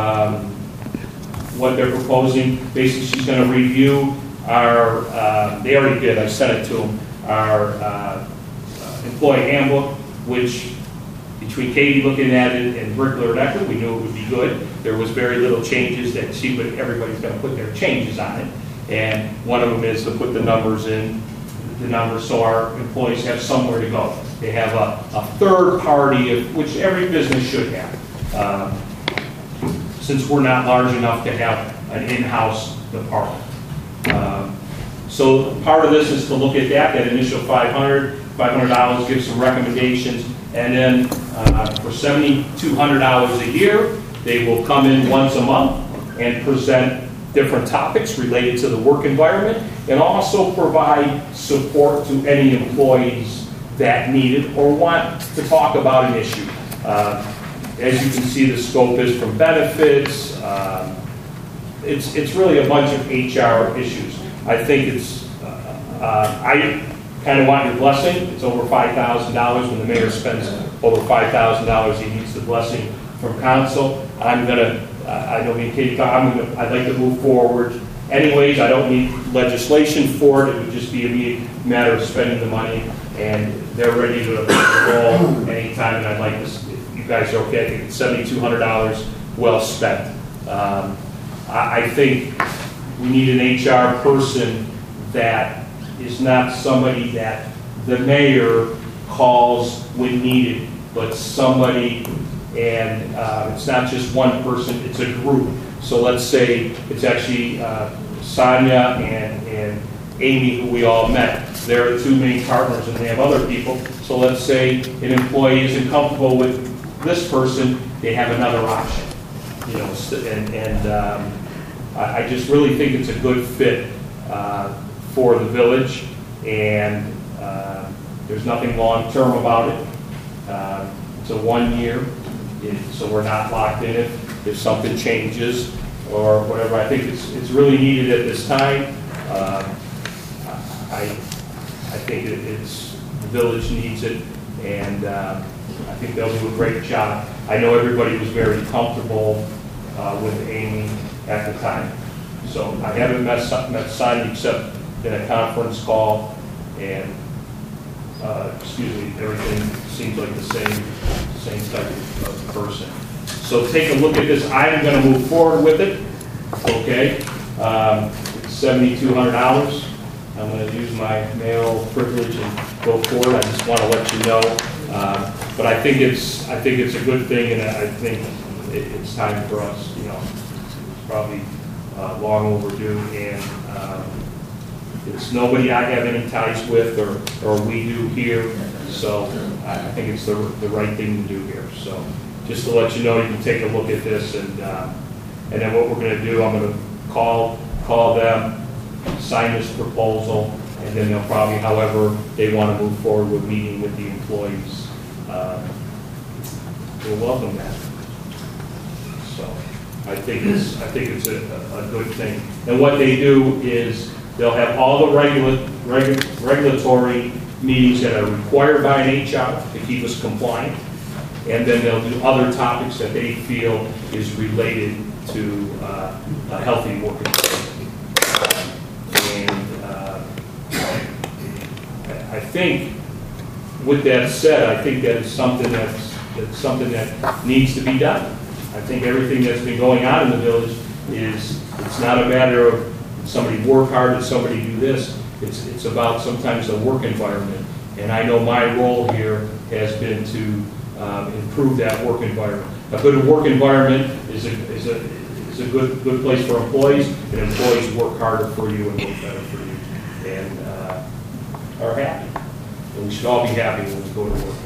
what they're proposing. Basically, she's going to review our, they already did, I sent it to them, our employee handbook, which between Katie looking at it and Brickler and Eckler, we knew it would be good. There was very little changes that everybody's going to put their changes on it. And one of them is to put the numbers in, so our employees have somewhere to go. They have a third party, which every business should have, since we're not large enough to have an in-house department. So part of this is to look at that initial $500, give some recommendations, and then for $7,200 a year, they will come in once a month and present different topics related to the work environment and also provide support to any employees that need it or want to talk about an issue. As you can see, the scope is from benefits. It's really a bunch of HR issues. I think I kind of want your blessing. It's over $5,000. When the mayor spends over $5,000, he needs the blessing from council. I know me and Katie, I'd like to move forward. Anyways, I don't need legislation for it. It would just be a matter of spending the money, and they're ready to roll anytime. And I'd like this, if you guys are okay, I think it's $7,200 well spent. I think we need an HR person that is not somebody that the mayor calls when needed, but somebody, and it's not just one person, it's a group. So let's say it's actually Sonia and Amy, who we all met. They're the two main partners, and they have other people. So let's say an employee isn't comfortable with this person, they have another option. I just really think it's a good fit for the village, and there's nothing long-term about it. It's a 1 year, so we're not locked in it. If something changes or whatever, I think it's really needed at this time. I think the village needs it, and I think they'll do a great job. I know everybody was very comfortable with Amy at the time. So I haven't met Sonia except in a conference call, and everything seems like the same type of person. So take a look at this. I'm going to move forward with it. Okay, it's $7,200. I'm going to use my mayoral privilege and go forward. I just want to let you know, but I think it's a good thing, and I think it's time for us. It's probably long overdue, and it's nobody I have any ties with, or we do here. So I think it's the right thing to do here. So just to let you know, you can take a look at this, and then what we're going to do, I'm going to call them, sign this proposal, and then they'll probably, however they want to move forward with meeting with the employees, we'll welcome that. So I think it's a good thing. And what they do is they'll have all the regulatory meetings that are required by an HR to keep us compliant, and then they'll do other topics that they feel is related to a healthy work environment. I think, with that said, I think that is something that needs to be done. I think everything that's been going on in the village it's not a matter of somebody work hard and somebody do this. It's about sometimes the work environment. And I know my role here has been to improve that work environment. A good work environment is a good place for employees, and employees work harder for you and work better for you, and are happy. And we should all be happy when we go to work.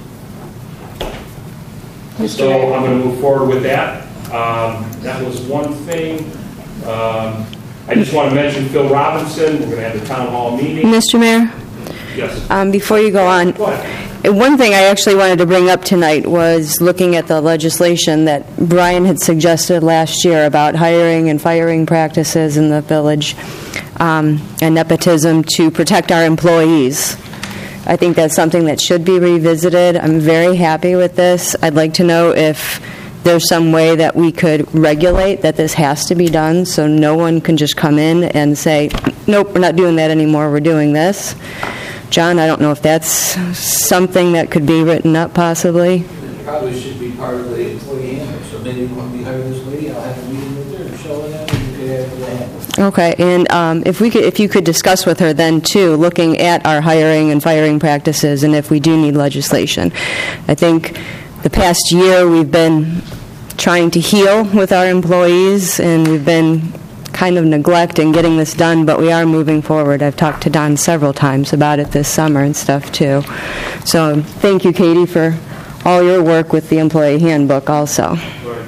So I'm going to move forward with that. That was one thing. I just want to mention Phil Robinson. We're going to have the town hall meeting. Mr. Mayor? Yes. Before you go on, one thing I actually wanted to bring up tonight was looking at the legislation that Brian had suggested last year about hiring and firing practices in the village, and nepotism to protect our employees. I think that's something that should be revisited. I'm very happy with this. I'd like to know if there's some way that we could regulate that this has to be done, so no one can just come in and say, nope, we're not doing that anymore, we're doing this. John, I don't know if that's something that could be written up possibly. It probably should be part of the employee handbook. So maybe when we hire this lady, I'll have a meeting with her and show her that, and you could add to the handbook. Okay, and if you could discuss with her then too, looking at our hiring and firing practices, and if we do need legislation. I think the past year we've been trying to heal with our employees, and we've been kind of neglecting getting this done, but we are moving forward. I've talked to Don several times about it this summer and stuff too. So thank you, Katie, for all your work with the employee handbook also. I'm not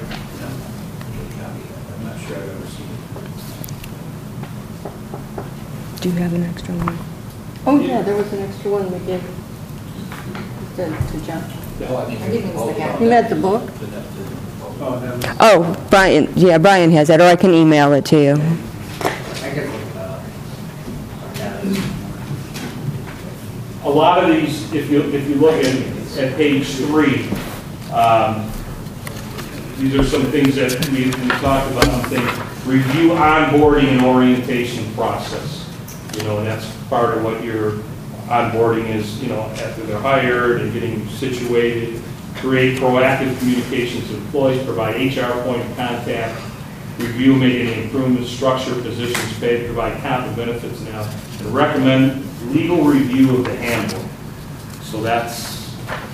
sure I've ever seen it. Do you have an extra one? Oh, yeah, there was an extra one we gave to John. You met the book? Oh, Brian, yeah, Brian has that, or I can email it to you. A lot of these, if you look at page 3, these are some things that we talked about. I'm thinking, review onboarding and orientation process. And that's part of what your onboarding is, after they're hired and getting situated. Create proactive communications with employees, provide HR point of contact, review, make any improvements, structure, positions, pay, provide comp and benefits now, and recommend legal review of the handbook. So that's,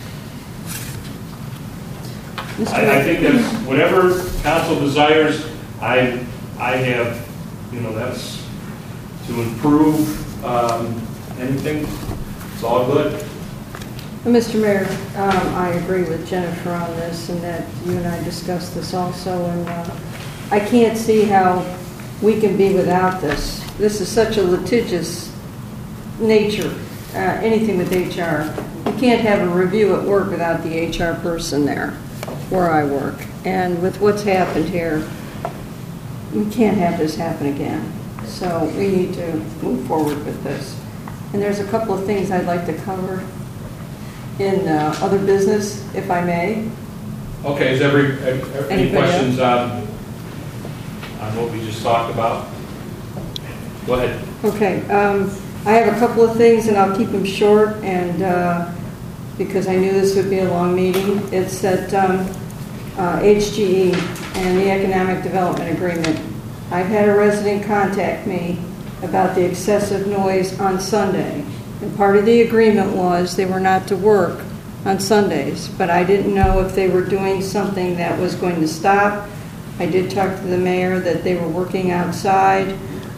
I think that whatever council desires, I have, that's to improve anything. It's all good. Mr. Mayor, I agree with Jennifer on this, and that you and I discussed this also, and I can't see how we can be without this. This is such a litigious nature, anything with HR. You can't have a review at work without the HR person there, where I work. And with what's happened here, we can't have this happen again. So we need to move forward with this. And there's a couple of things I'd like to cover in other business, if I may. Okay, is any questions on what we just talked about? Go ahead. Okay, I have a couple of things, and I'll keep them short, and because I knew this would be a long meeting. It's that HGE and the Economic Development Agreement. I've had a resident contact me about the excessive noise on Sunday. And part of the agreement was they were not to work on Sundays, but I didn't know if they were doing something that was going to stop. I did talk to the mayor that they were working outside,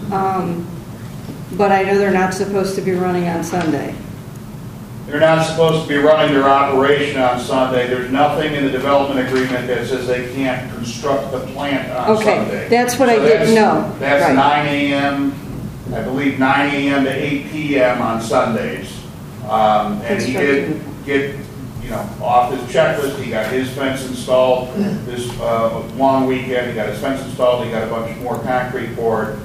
but I know they're not supposed to be running on Sunday. They're not supposed to be running their operation on Sunday. There's nothing in the development agreement that says they can't construct the plant on Sunday. Okay, that's what I didn't know. That's Right. 9 a.m., I believe 9 a.m. to 8 p.m. on Sundays. And he did get, off his checklist. He got his fence installed this long weekend. He got his fence installed. He got a bunch more concrete poured.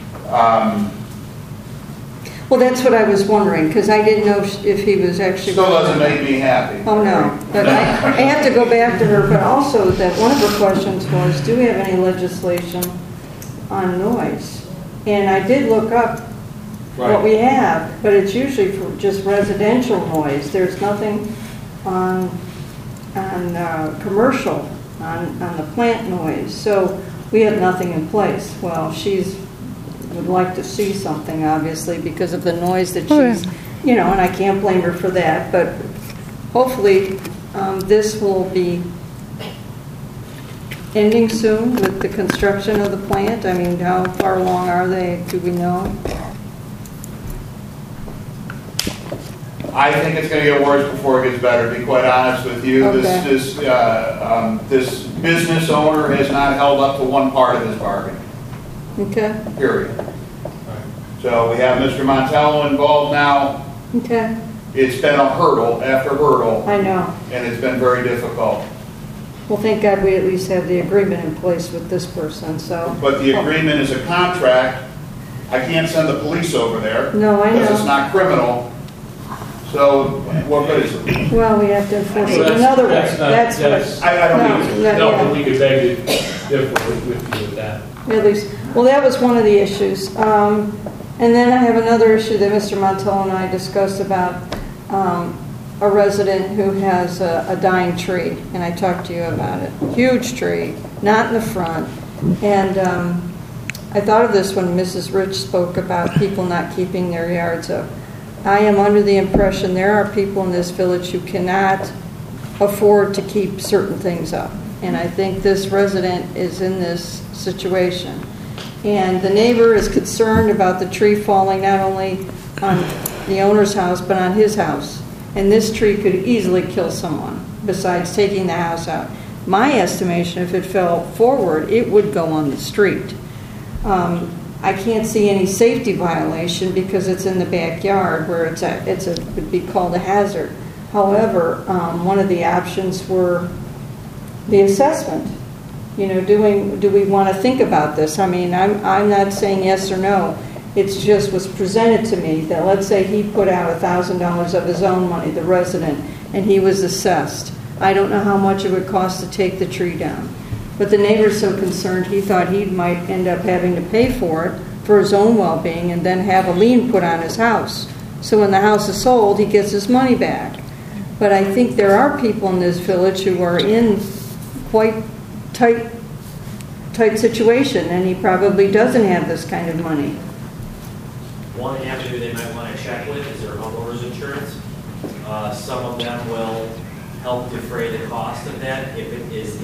Well, that's what I was wondering, because I didn't know if he was actually... Still doesn't make me happy. Oh, no. But I have to go back to her, but also that one of her questions was, do we have any legislation on noise? And I did look up what we have, but it's usually for just residential noise. There's nothing on commercial, on the plant noise. So we have nothing in place. Well, would like to see something, obviously, because of the noise that she's, and I can't blame her for that, but hopefully this will be ending soon with the construction of the plant. I mean, how far along are they? Do we know? I think it's going to get worse before it gets better, to be quite honest with you. Okay. This business owner has not held up to one part of his bargain. Okay. Period. So we have Mr. Montello involved now. Okay. It's been a hurdle after hurdle. I know. And it's been very difficult. Well, thank God we at least have the agreement in place with this person, so. But the agreement is a contract. I can't send the police over there. No, I know. Because it's not criminal. So what good is it? Well, we have to enforce it another way. That's what. I don't need to. No, we could beg to differ with you with that. At least, well, that was one of the issues. And then I have another issue that Mr. Montello and I discussed about a resident who has a dying tree, and I talked to you about it. Huge tree, not in the front. And I thought of this when Mrs. Rich spoke about people not keeping their yards up. I am under the impression there are people in this village who cannot afford to keep certain things up. And I think this resident is in this situation. And the neighbor is concerned about the tree falling not only on the owner's house, but on his house. And this tree could easily kill someone, besides taking the house out. My estimation, if it fell forward, it would go on the street. I can't see any safety violation because it's in the backyard where would be called a hazard. However, one of the options were the assessment. You know, do we want to think about this? I mean, I'm not saying yes or no. It's just was presented to me that, let's say he put out $1,000 of his own money, the resident, and he was assessed. I don't know how much it would cost to take the tree down. But the neighbor's so concerned, he thought he might end up having to pay for it for his own well-being and then have a lien put on his house. So when the house is sold, he gets his money back. But I think there are people in this village who are in quite tight situation, and he probably doesn't have this kind of money. One avenue they might want to check with is their homeowner's insurance. Some of them will help defray the cost of that if it's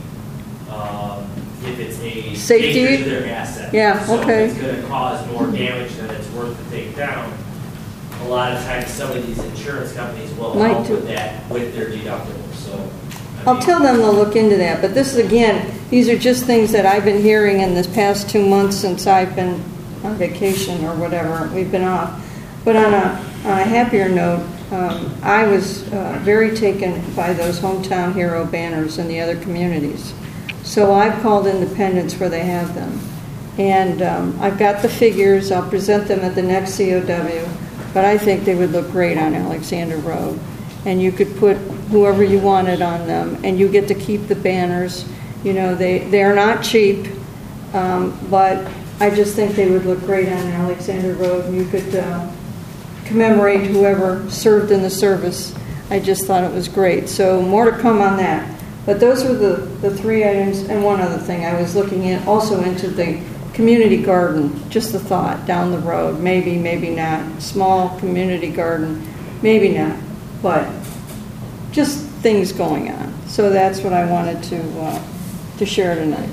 a Safety? danger to their asset. Yeah, okay. So if it's going to cause more damage than it's worth to take down, a lot of times some of these insurance companies will Might help do. with that with their deductible. So I'll tell them to look into that, but this is, again, these are just things that I've been hearing in this past 2 months since I've been on vacation or whatever, we've been off. But on a happier note, I was very taken by those hometown hero banners in the other communities. So I've called Independence where they have them. And I've got the figures, I'll present them at the next COW, but I think they would look great on Alexander Road. And you could put whoever you wanted on them, and you get to keep the banners. You know, they're not cheap, but I just think they would look great on Alexander Road, and you could commemorate whoever served in the service. I just thought it was great. So more to come on that. But those were the 3 items, and one other thing. I was looking at also into the community garden, just a thought, down the road. Maybe, maybe not. Small community garden, maybe not. But just things going on. So that's what I wanted to share tonight.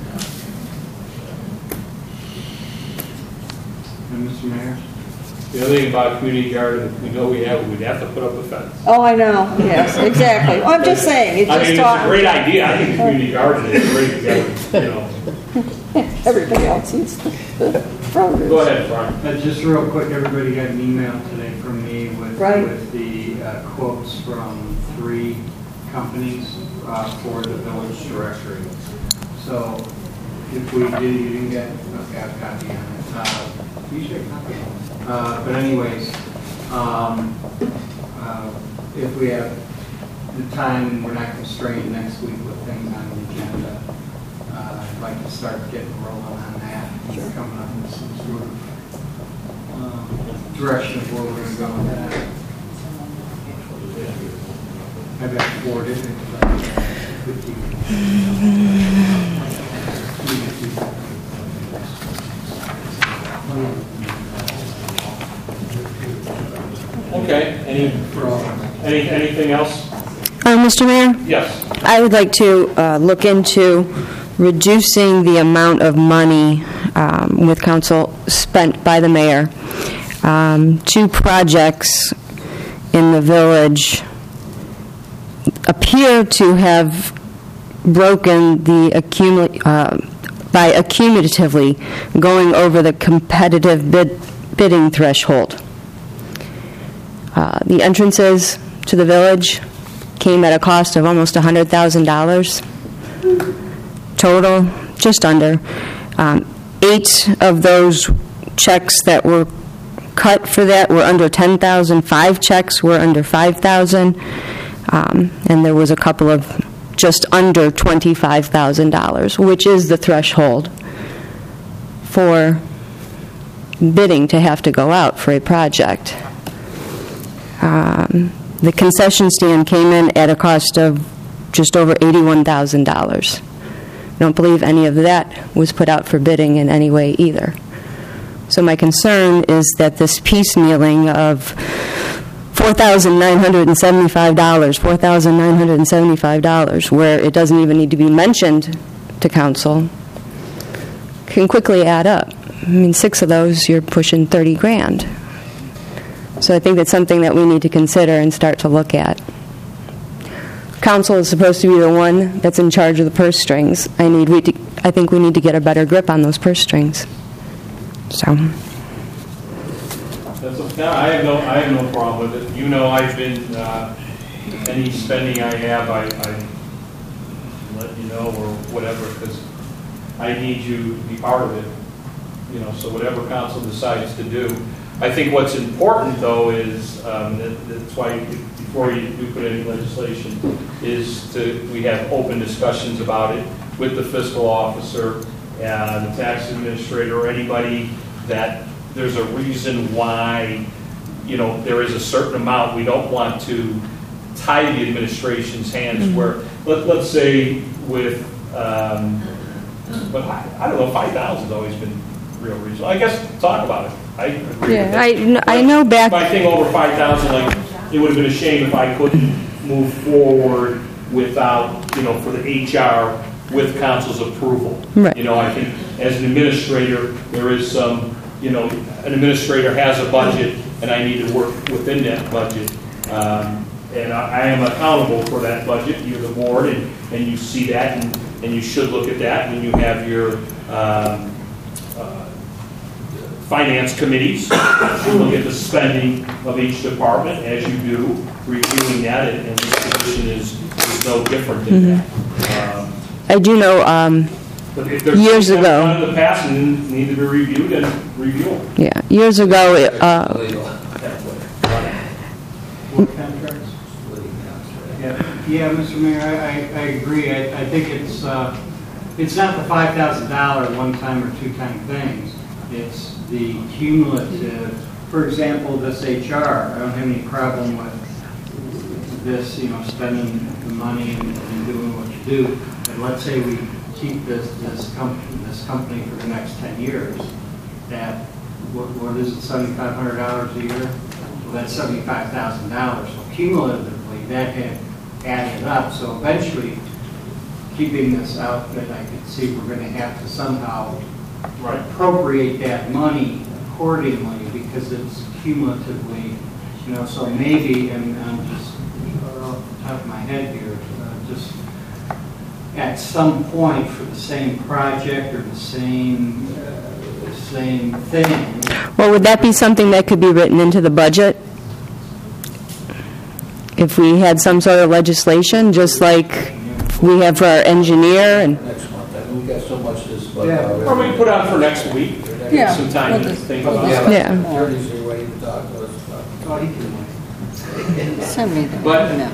And Mr. Mayor? The other thing about community garden, we know we'd have to put up a fence. Oh, I know. Yes, exactly. Well, I'm just saying. It's just it's a great idea. I think community garden is great together, you know. Everybody else eats the produce. Go ahead, Brian. Just real quick, everybody got an email today from me with the quotes from 3 companies for the village directory. So if we did, you didn't get a copy on it. You should have a copy. But anyways, if we have the time and we're not constrained next week with things on the agenda, I'd like to start getting rolling on that. Coming up with some sort of direction of where we're going to go with that. I've got 4 different Okay. Anything else? Mr. Mayor? Yes. I would like to look into reducing the amount of money with council spent by the mayor. 2 projects in the village appear to have broken the by accumulatively going over the competitive bidding threshold. The entrances to the village came at a cost of almost $100,000 total, just under. 8 of those checks that were cut for that were under $10,000. 5 checks were under $5,000, and there was a couple of just under $25,000, which is the threshold for bidding to have to go out for a project. The concession stand came in at a cost of just over $81,000. I don't believe any of that was put out for bidding in any way either. So my concern is that this piecemealing of $4,975, where it doesn't even need to be mentioned to council, can quickly add up. I mean, 6 of those, you're pushing $30,000. So I think that's something that we need to consider and start to look at. Council is supposed to be the one that's in charge of the purse strings. I think we need to get a better grip on those purse strings. So. I have no problem with it. You know, I've been any spending I have, I let you know or whatever, because I need you to be part of it. So whatever council decides to do. I think what's important, though, is, that's why before you do put any legislation, is we have open discussions about it with the fiscal officer, the tax administrator, or anybody that there's a reason why, there is a certain amount. We don't want to tie the administration's hands where, let's say with, but I don't know, 5,000 has always been real reasonable. I guess talk about it. I agree with that. I know back. My thing over 5,000, like, it would have been a shame if I couldn't move forward without, for the HR with council's approval. Right. I think as an administrator, there is some, an administrator has a budget, and I need to work within that budget. And I am accountable for that budget. You're the board, and you see that, and you should look at that when you have your finance committees. You look at the spending of each department as you do, reviewing that, and this position is no different than that. I do know years ago. Done in the past and need to be reviewed and review them. Yeah, years ago. Yeah, Mr. Mayor, I agree. I think it's not the $5,000 one-time or two-time things. It's the cumulative. For example, this HR. I don't have any problem with this, spending the money and doing what you do. But let's say we keep this company for the next 10 years. That what is it, $7,500 a year? Well, that's $75,000. So cumulatively, that had added up. So eventually, keeping this outfit, I could see we're going to have to somehow appropriate that money accordingly because it's cumulatively, so maybe, and I'm just off the top of my head here, just at some point for the same project or the same thing. Well, would that be something that could be written into the budget? If we had some sort of legislation, just like we have for our engineer and. Next month, I mean, we got so much this budget. Or we can put on for next week. Yeah. Some time to think about it. Yeah. Attorneys are waiting to talk to us about. Oh, he can wait. Send me them. But No.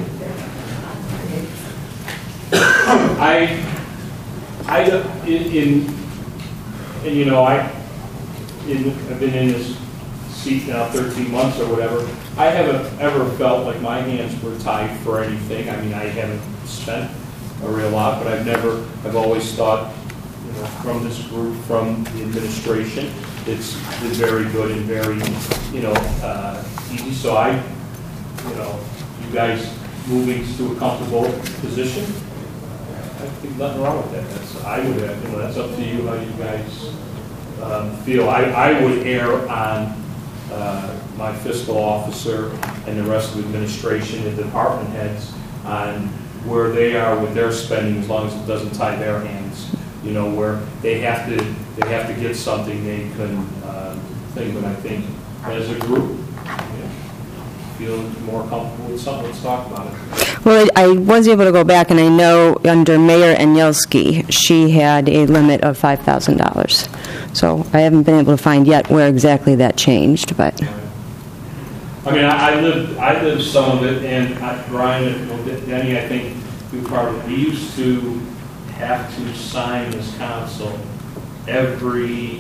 I've been in this seat now 13 months or whatever. I haven't ever felt like my hands were tied for anything. I mean, I haven't spent a real lot, but I've always thought, from this group, from the administration, it's very good and very, easy. So you guys moving to a comfortable position, I think nothing wrong with that. That's up to you how you guys feel. I would err on my fiscal officer and the rest of the administration and department heads on where they are with their spending, as long as it doesn't tie their hands. Where they have to get something they can think. But I think as a group, feel more comfortable with something, let's talk about it. Well, I was able to go back, and I know under Mayor Anielski, she had a limit of $5,000. So I haven't been able to find yet where exactly that changed, but. I mean, I lived some of it, and Brian and Denny, I think, we part of it. We used to have to sign this council every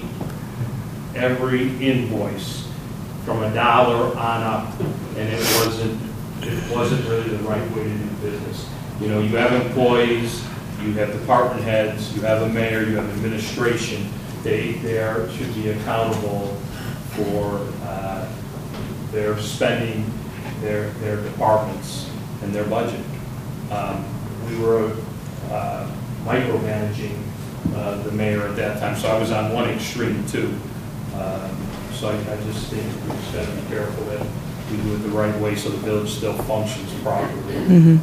invoice from $1 on up, and it wasn't really the right way to do business. You have employees, you have department heads, you have a mayor, you have administration. They should be accountable for their spending, their departments, and their budget. We were micromanaging the mayor at that time, so I was on one extreme too. So I just think we just got to be careful that we do it the right way so the village still functions properly. Mm-hmm.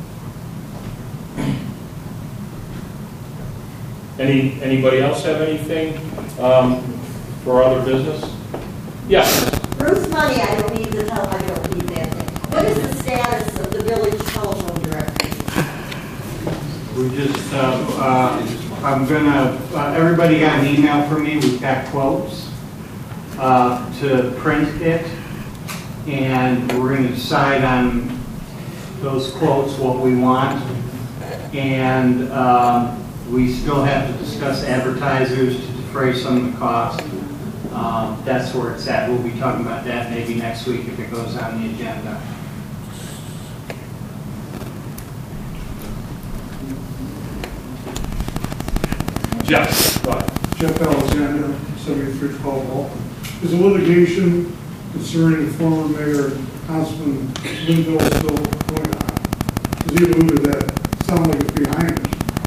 Anybody else have anything for other business? Yes. Bruce Money, I don't need to tell, I don't need that thing. What is the status of the village telephone I'm gonna, everybody got an email from me, we've got quotes to print it, and we're gonna decide on those quotes, what we want, and we still have to discuss advertisers to defray some of the cost. That's where it's at. We'll be talking about that maybe next week if it goes on the agenda. Jeff, go ahead. Jeff Alexander, 7312 Walton. Is a litigation concerning former Mayor Councilman Linville still going on? Because he alluded that it sounded like it's behind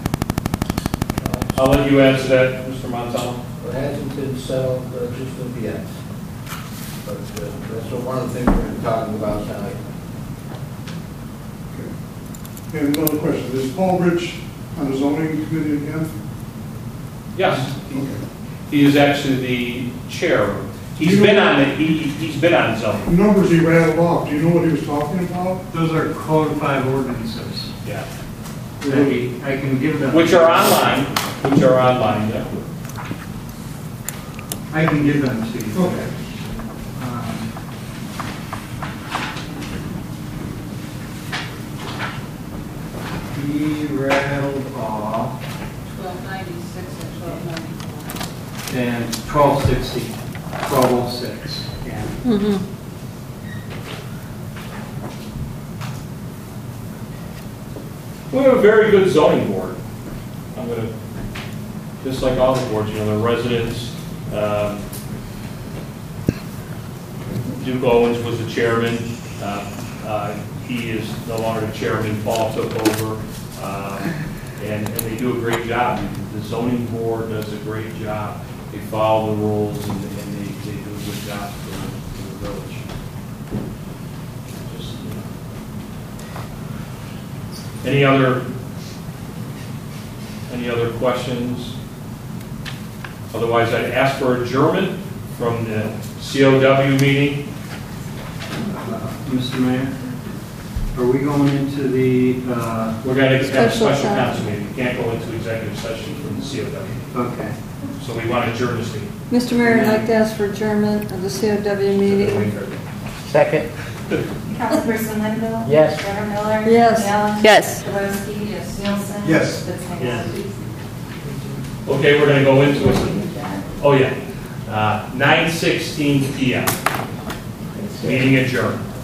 us. I'll let you answer that, Mr. Montalvo. It hasn't been settled just with the ends. But that's one of the things we're going to be talking about tonight. Okay. And another question, is Paul Rich on the zoning committee again? Yes. He is actually the chair. He's been on zoning. The numbers he rattled off, do you know what he was talking about? Those are codified ordinances. Yeah. I can give them. Which are online, yeah. I can give them to you. Okay. He rattled off 1296 and 1294. and 1260, 1206. Yeah. Mm-hmm. We have a very good zoning board. I'm going to, just like all the boards, you know, the residents, Duke Owens was the chairman. He is no longer the chairman. Paul took over. And they do a great job. The zoning board does a great job. They follow the rules and they do a good job for the village. Just, you know. Any other questions? Otherwise, I'd ask for adjournment from the COW meeting. Mr. Mayor, are we going into the... We're going to have a special council meeting. We can't go into executive session from the COW. Okay. So we want to adjourn this meeting. Mr. Mayor, I'd like to ask for adjournment of the COW meeting. Second. Councilperson Linville? Yes. Reverend Miller? Yes. Allen? Yes. Jaworski? Yes. Nielsen? Yes. Fitzsimmons? Yes. Okay, we're going to go into it. Oh, yeah. 9:16 p.m. Meeting adjourned.